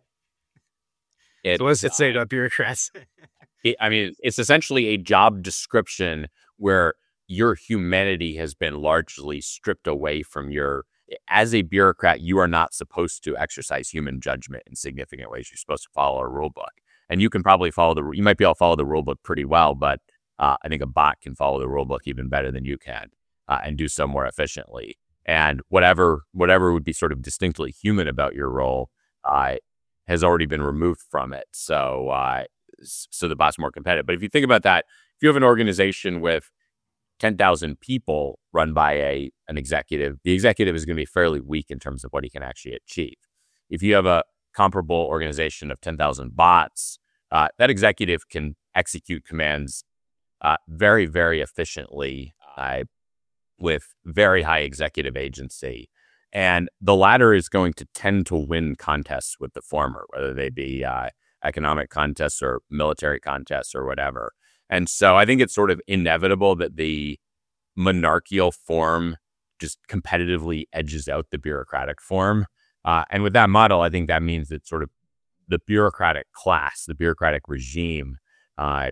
it, So what does it say about bureaucrats? it, I mean, it's essentially a job description where your humanity has been largely stripped away from your. As a bureaucrat, you are not supposed to exercise human judgment in significant ways. You're supposed to follow a rule book, and you can probably follow the. You might be able to follow the rule book pretty well, but uh, I think a bot can follow the rule book even better than you can, uh, and do so more efficiently. And whatever whatever would be sort of distinctly human about your role uh, has already been removed from it. So uh, so the bot's more competitive. But if you think about that, if you have an organization with ten thousand people run by a an executive, the executive is going to be fairly weak in terms of what he can actually achieve. If you have a comparable organization of ten thousand bots, uh, that executive can execute commands uh, very, very efficiently uh, with very high executive agency. And the latter is going to tend to win contests with the former, whether they be uh, economic contests or military contests or whatever. And so I think it's sort of inevitable that the monarchical form just competitively edges out the bureaucratic form. Uh, and with that model, I think that means that sort of the bureaucratic class, the bureaucratic regime uh,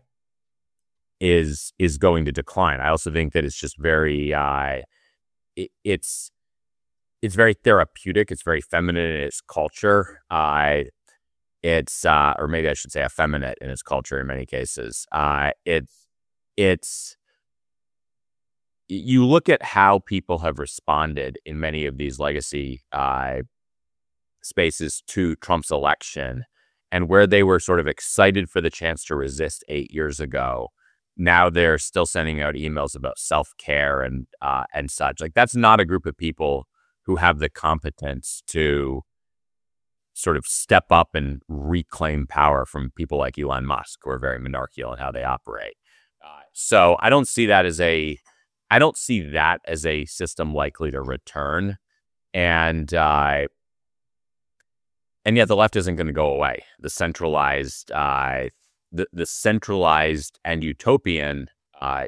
is is going to decline. I also think that it's just very, uh, it, it's it's very therapeutic. It's very feminine in its culture. Uh, It's, uh, or maybe I should say effeminate in its culture in many cases. Uh, it's, it's, you look at how people have responded in many of these legacy uh, spaces to Trump's election, and where they were sort of excited for the chance to resist eight years ago. Now they're still sending out emails about self-care and, uh, and such. Like, that's not a group of people who have the competence to sort of step up and reclaim power from people like Elon Musk, who are very monarchical in how they operate. Uh, so I don't see that as a, I don't see that as a system likely to return. And, uh, and yet the left isn't going to go away. The centralized, uh, the, the centralized and utopian uh,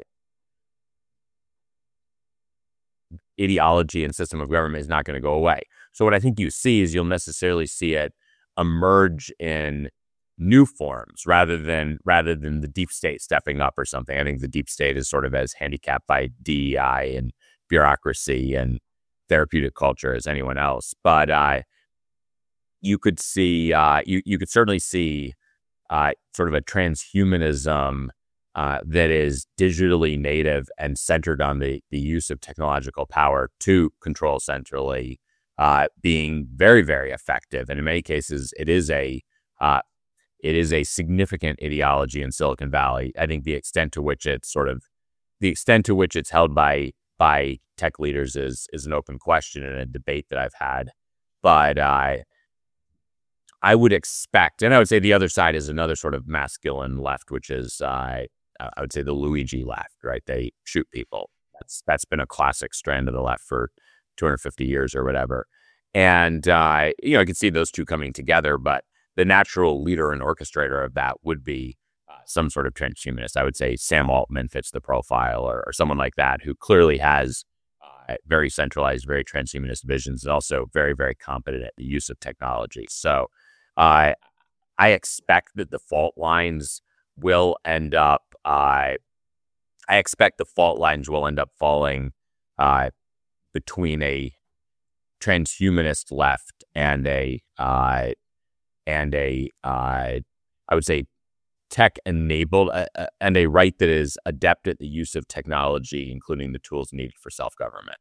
ideology and system of government is not going to go away. So what I think you see is you'll necessarily see it emerge in new forms rather than rather than the deep state stepping up or something. I think the deep state is sort of as handicapped by D E I and bureaucracy and therapeutic culture as anyone else. But uh, you could see uh, you you could certainly see uh, sort of a transhumanism uh, that is digitally native and centered on the the use of technological power to control centrally. Uh, being very, very effective, and in many cases, it is a uh, it is a significant ideology in Silicon Valley. I think the extent to which it's sort of the extent to which it's held by by tech leaders is is an open question and a debate that I've had. But uh, I would expect, and I would say the other side is another sort of masculine left, which is uh, I would say the Luigi left. Right, they shoot people. That's that's been a classic strand of the left for two hundred fifty years or whatever. And, uh, you know, I could see those two coming together, but the natural leader and orchestrator of that would be uh, some sort of transhumanist. I would say Sam Altman fits the profile, or, or someone like that, who clearly has uh, very centralized, very transhumanist visions, and also very, very competent at the use of technology. So uh, I expect that the fault lines will end up I I expect the fault lines will end up falling uh, between a transhumanist left and a uh, and a uh, I would say tech enabled uh, uh, and a right that is adept at the use of technology, including the tools needed for self government.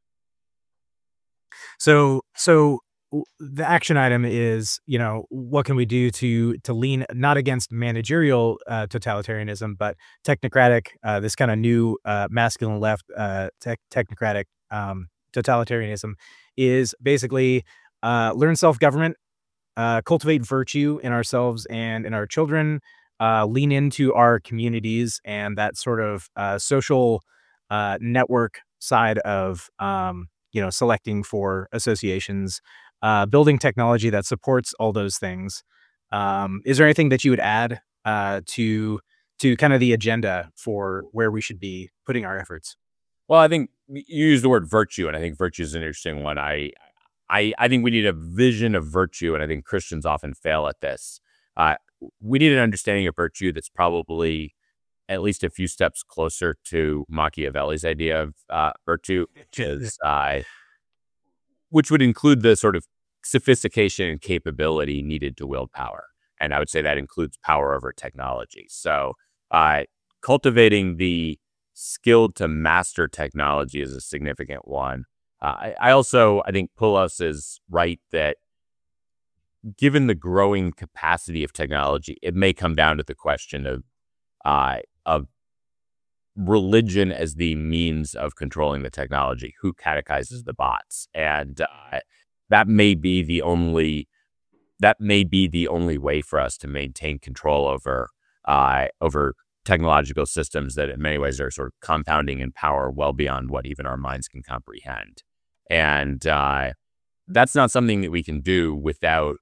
So, so w- the action item is, you know, what can we do to to lean not against managerial uh, totalitarianism, but technocratic, uh, this kind of new uh, masculine left uh, tech, technocratic um, totalitarianism is basically uh, learn self government, uh, cultivate virtue in ourselves and in our children, uh, lean into our communities and that sort of uh, social uh, network side of um, you know selecting for associations, uh, building technology that supports all those things. Um, is there anything that you would add uh, to to kind of the agenda for where we should be putting our efforts? Well, I think you use the word virtue, and I think virtue is an interesting one. I, I, I think we need a vision of virtue, and I think Christians often fail at this. Uh, we need an understanding of virtue that's probably at least a few steps closer to Machiavelli's idea of uh, virtue, which is, uh, which would include the sort of sophistication and capability needed to wield power, and I would say that includes power over technology. So, uh, cultivating the skill to master technology is a significant one. Uh, I, I also, I think Poulos is right that given the growing capacity of technology, it may come down to the question of uh, of religion as the means of controlling the technology. Who catechizes the bots, and uh, that may be the only that may be the only way for us to maintain control over uh, over. technological systems that in many ways are sort of compounding in power well beyond what even our minds can comprehend. And uh, that's not something that we can do without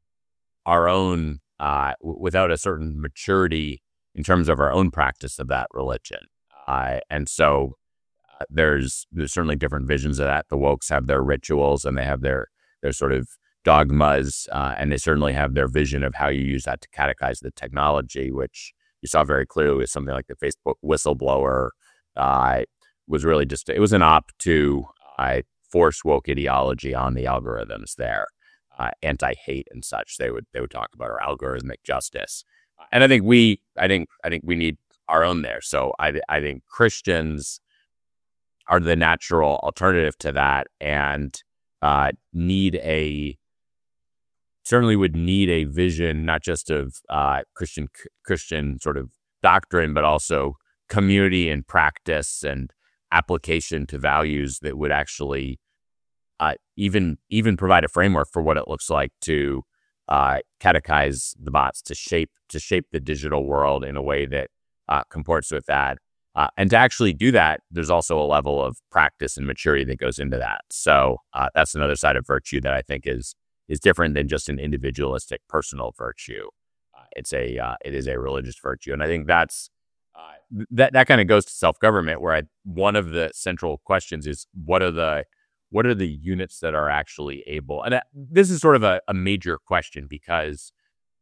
our own, uh, w- without a certain maturity in terms of our own practice of that religion. Uh, and so uh, there's there's certainly different visions of that. The wokes have their rituals and they have their their sort of dogmas, uh, and they certainly have their vision of how you use that to catechize the technology, which you saw very clearly with something like the Facebook whistleblower. Uh, was really just, it was an opt to uh, force woke ideology on the algorithms there, uh, anti-hate and such. They would they would talk about our algorithmic justice, and I think we I think I think we need our own there. So I I think Christians are the natural alternative to that, and uh, need a certainly would need a vision, not just of uh, Christian Christian sort of doctrine, but also community and practice and application to values that would actually uh, even even provide a framework for what it looks like to uh, catechize the bots, to shape to shape the digital world in a way that uh, comports with that. Uh, and to actually do that, there's also a level of practice and maturity that goes into that. So uh, that's another side of virtue that I think is is different than just an individualistic personal virtue. Uh, it's a uh, it is a religious virtue, and I think that's uh, that that kind of goes to self-government, where I, one of the central questions is what are the what are the units that are actually able, and that, this is sort of a, a major question, because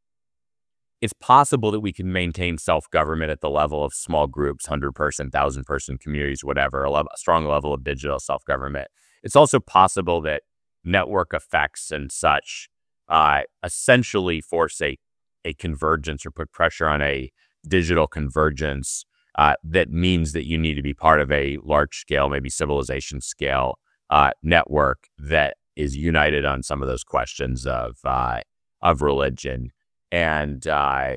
it's possible that we can maintain self-government at the level of small groups, hundred-person, thousand-person communities, whatever, a, level, a strong level of digital self-government. It's also possible that network effects and such uh, essentially force a, a convergence or put pressure on a digital convergence uh, that means that you need to be part of a large-scale, maybe civilization-scale uh, network that is united on some of those questions of uh, of religion. And uh,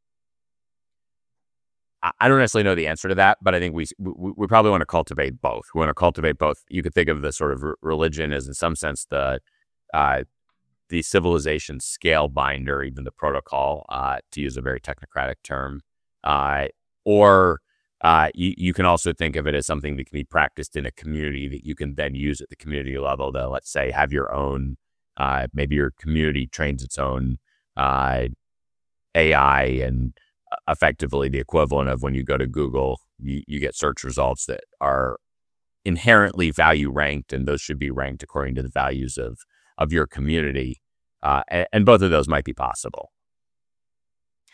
I don't necessarily know the answer to that, but I think we we, we probably want to cultivate both. We want to cultivate both. You could think of the sort of r- religion as, in some sense, the uh, the civilization scale binder, even the protocol, uh, to use a very technocratic term. Uh, or uh, you, you can also think of it as something that can be practiced in a community that you can then use at the community level to, let's say, have your own, uh, maybe your community trains its own uh, A I, and effectively the equivalent of when you go to Google, you, you get search results that are inherently value ranked, and those should be ranked according to the values of of your community. Uh, and, and both of those might be possible.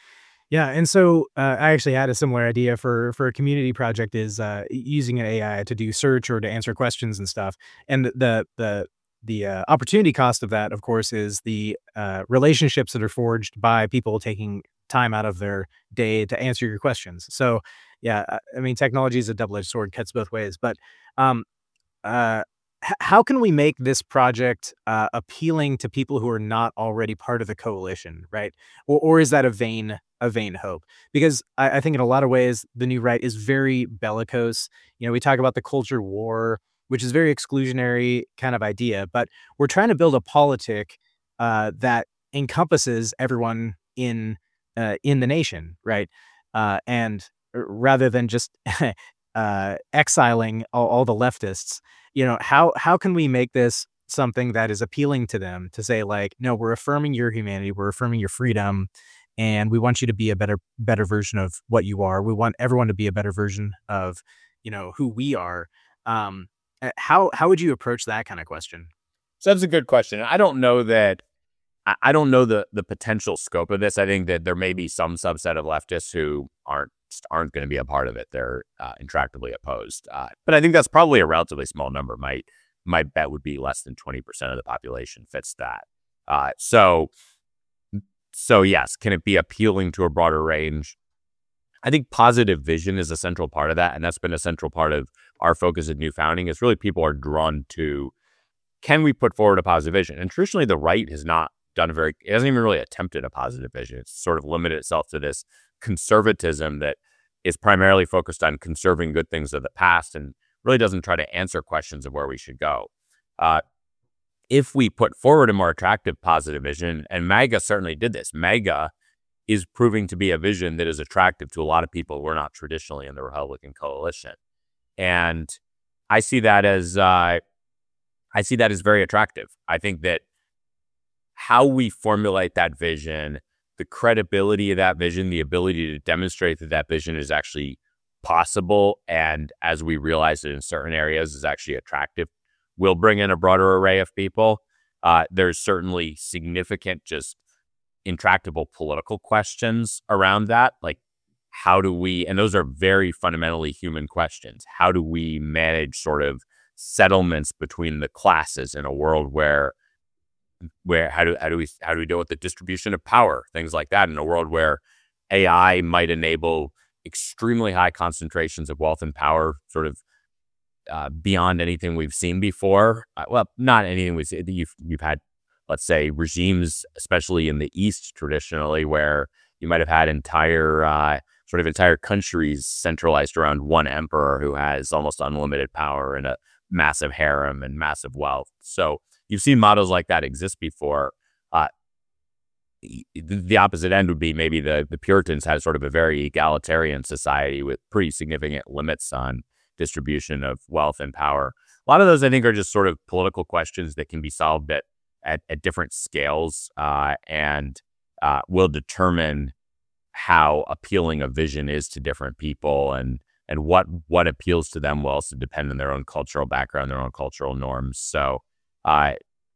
Yeah, and so uh, I actually had a similar idea for for a community project is uh, using an A I to do search or to answer questions and stuff. And the the the uh, opportunity cost of that, of course, is the uh, relationships that are forged by people taking time out of their day to answer your questions. So, yeah, I I mean, technology is a double edged sword, cuts both ways. But um, uh, h- how can we make this project uh, appealing to people who are not already part of the coalition, right? Or, or is that a vain a vain hope? Because I, I think in a lot of ways the new right is very bellicose. You know, we talk about the culture war, which is very exclusionary kind of idea, but we're trying to build a politic uh, that encompasses everyone in uh, in the nation, right? Uh, and r- rather than just uh, exiling all, all the leftists, you know, how how can we make this something that is appealing to them to say like, no, we're affirming your humanity, we're affirming your freedom, and we want you to be a better better version of what you are. We want everyone to be a better version of, you know, who we are. Um, uh, how how would you approach that kind of question? So that's a good question. I don't know that I I don't know the the potential scope of this. I think that there may be some subset of leftists who aren't aren't going to be a part of it. They're uh, intractably opposed. Uh, but I think that's probably a relatively small number. My my bet would be less than twenty percent of the population fits that. Uh, so so yes, can it be appealing to a broader range? I think positive vision is a central part of that, and that's been a central part of our focus at New Founding. Is really people are drawn to, can we put forward a positive vision? And traditionally, the right has not done a very, it hasn't even really attempted a positive vision. It's sort of limited itself to this conservatism that is primarily focused on conserving good things of the past and really doesn't try to answer questions of where we should go. Uh, if we put forward a more attractive positive vision, and MAGA certainly did this, MAGA is proving to be a vision that is attractive to a lot of people who are not traditionally in the Republican coalition. And I see that as, uh, I see that as very attractive. I think that how we formulate that vision, the credibility of that vision, the ability to demonstrate that that vision is actually possible, and as we realize it in certain areas is actually attractive, will bring in a broader array of people. Uh, there's certainly significant, just intractable political questions around that. Like, how do we, and those are very fundamentally human questions, how do we manage sort of settlements between the classes in a world where where how do how do we how do we deal with the distribution of power, things like that, in a world where A I might enable extremely high concentrations of wealth and power, sort of uh, beyond anything we've seen before. Uh, well, not anything we've seen. You've you've had, let's say, regimes, especially in the East traditionally, where you might have had entire uh, sort of entire countries centralized around one emperor who has almost unlimited power and a massive harem and massive wealth. So you've seen models like that exist before. Uh, the, the opposite end would be maybe the, the Puritans had sort of a very egalitarian society with pretty significant limits on distribution of wealth and power. A lot of those, I think, are just sort of political questions that can be solved at, at, at different scales uh, and uh, will determine how appealing a vision is to different people, and and what what appeals to them will also depend on their own cultural background, their own cultural norms. So uh,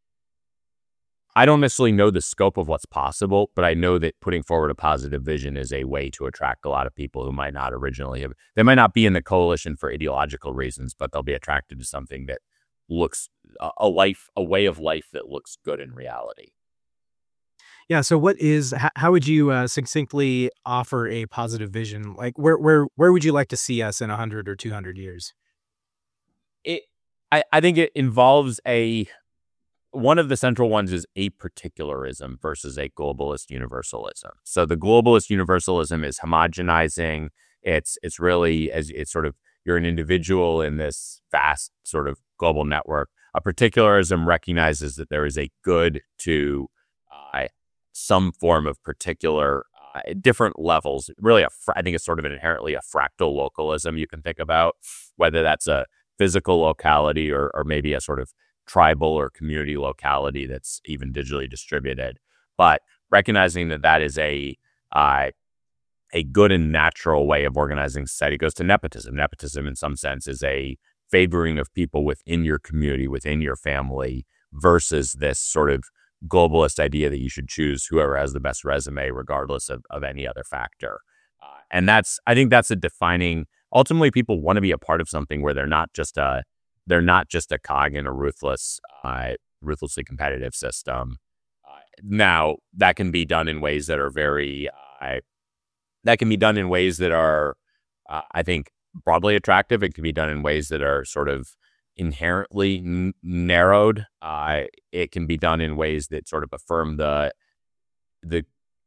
I don't necessarily know the scope of what's possible, but I know that putting forward a positive vision is a way to attract a lot of people who might not originally have, they might not be in the coalition for ideological reasons, but they'll be attracted to something that looks a, a life, a way of life that looks good in reality. Yeah. So, what is h- how would you uh, succinctly offer a positive vision? Like, where where where would you like to see us in a hundred or two hundred years? It, I, I think it involves a, one of the central ones is a particularism versus a globalist universalism. So the globalist universalism is homogenizing. It's it's really, as it's sort of, you're an individual in this vast sort of global network. A particularism recognizes that there is a good to uh, some form of particular uh, different levels. Really, a fr- I think it's sort of an inherently a fractal localism you can think about, whether that's a physical locality or or maybe a sort of tribal or community locality that's even digitally distributed. But recognizing that that is a uh, a good and natural way of organizing society goes to nepotism. Nepotism, in some sense, is a favoring of people within your community, within your family, versus this sort of globalist idea that you should choose whoever has the best resume, regardless of, of any other factor. Uh, and that's, I think that's a defining, ultimately people want to be a part of something where they're not just a, they're not just a cog in a ruthless, uh, ruthlessly competitive system. Uh, now that can be done in ways that are very, uh, that can be done in ways that are, uh, I think, broadly attractive. It can be done in ways that are sort of inherently n- narrowed. Uh, it can be done in ways that sort of affirm the, the,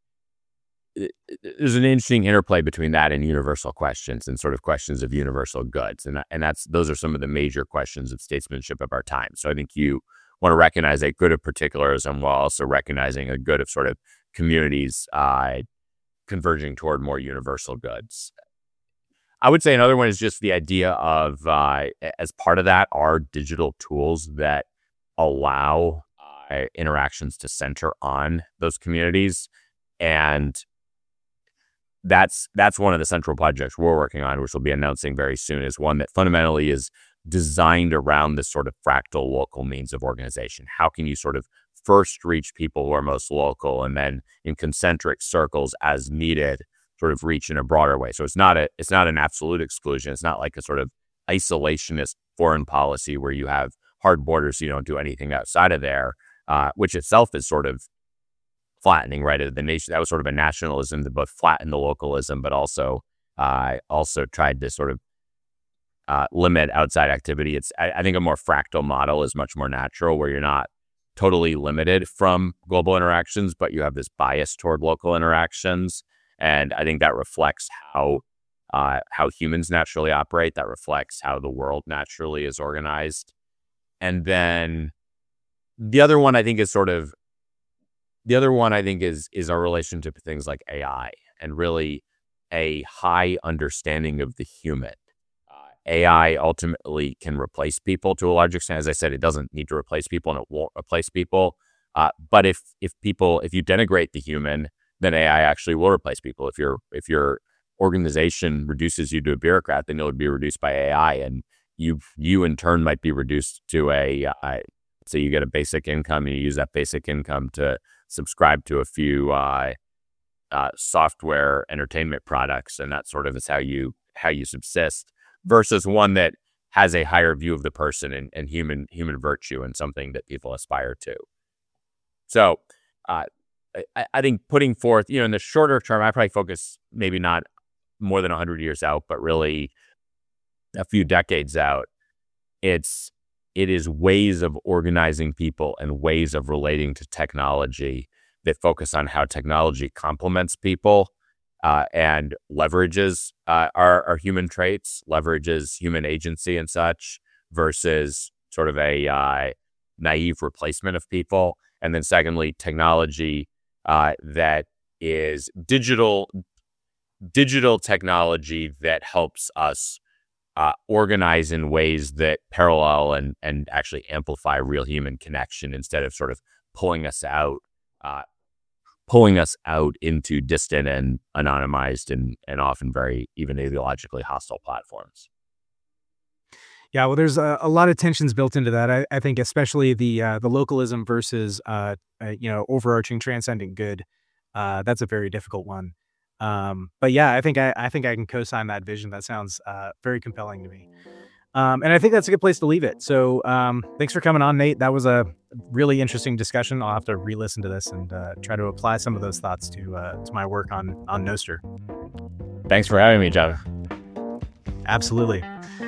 there's an interesting interplay between that and universal questions and sort of questions of universal goods. And, and that's, those are some of the major questions of statesmanship of our time. So I think you want to recognize a good of particularism while also recognizing a good of sort of communities uh, converging toward more universal goods. I would say another one is just the idea of, uh, as part of that, are digital tools that allow uh, interactions to center on those communities. And that's that's one of the central projects we're working on, which we'll be announcing very soon, is one that fundamentally is designed around this sort of fractal local means of organization. How can you sort of first reach people who are most local, and then in concentric circles as needed, sort of reach in a broader way? So it's not a it's not an absolute exclusion. It's not like a sort of isolationist foreign policy where you have hard borders, so you don't do anything outside of there, uh, which itself is sort of flattening, right? The nation, that was sort of a nationalism that both flattened the localism, but also uh, also tried to sort of uh, limit outside activity. It's I, I think a more fractal model is much more natural, where you're not totally limited from global interactions, but you have this bias toward local interactions. And I think that reflects how uh, how humans naturally operate. That reflects how the world naturally is organized. And then the other one I think is sort of the other one I think is is our relationship to things like A I, and really a high understanding of the human. Uh, A I ultimately can replace people to a large extent. As I said, it doesn't need to replace people, and it won't replace people. Uh, but if if people if you denigrate the human, then A I actually will replace people. If your if your organization reduces you to a bureaucrat, then you'll be reduced by A I, and you you in turn might be reduced to a uh, so you get a basic income, and you use that basic income to subscribe to a few uh, uh, software entertainment products, and that sort of is how you how you subsist. Versus one that has a higher view of the person and, and human human virtue, and something that people aspire to. So. Uh, I, I think putting forth, you know, in the shorter term, I probably focus maybe not more than one hundred years out, but really a few decades out. It's, it is ways of organizing people and ways of relating to technology that focus on how technology complements people uh, and leverages uh, our, our human traits, leverages human agency and such, versus sort of a uh, naive replacement of people. And then secondly, technology Uh, that is digital, digital technology that helps us uh, organize in ways that parallel and and actually amplify real human connection, instead of sort of pulling us out, uh, pulling us out into distant and anonymized and and often very even ideologically hostile platforms. Yeah, well, there's a, a lot of tensions built into that. I, I think especially the uh, the localism versus uh, uh, you know overarching transcendent good. Uh, that's a very difficult one. Um, but yeah, I think I, I think I can co-sign that vision. That sounds uh, very compelling to me. Um, and I think that's a good place to leave it. So um, thanks for coming on, Nate. That was a really interesting discussion. I'll have to re-listen to this and uh, try to apply some of those thoughts to uh, to my work on on Nostr. Thanks for having me, John. Absolutely.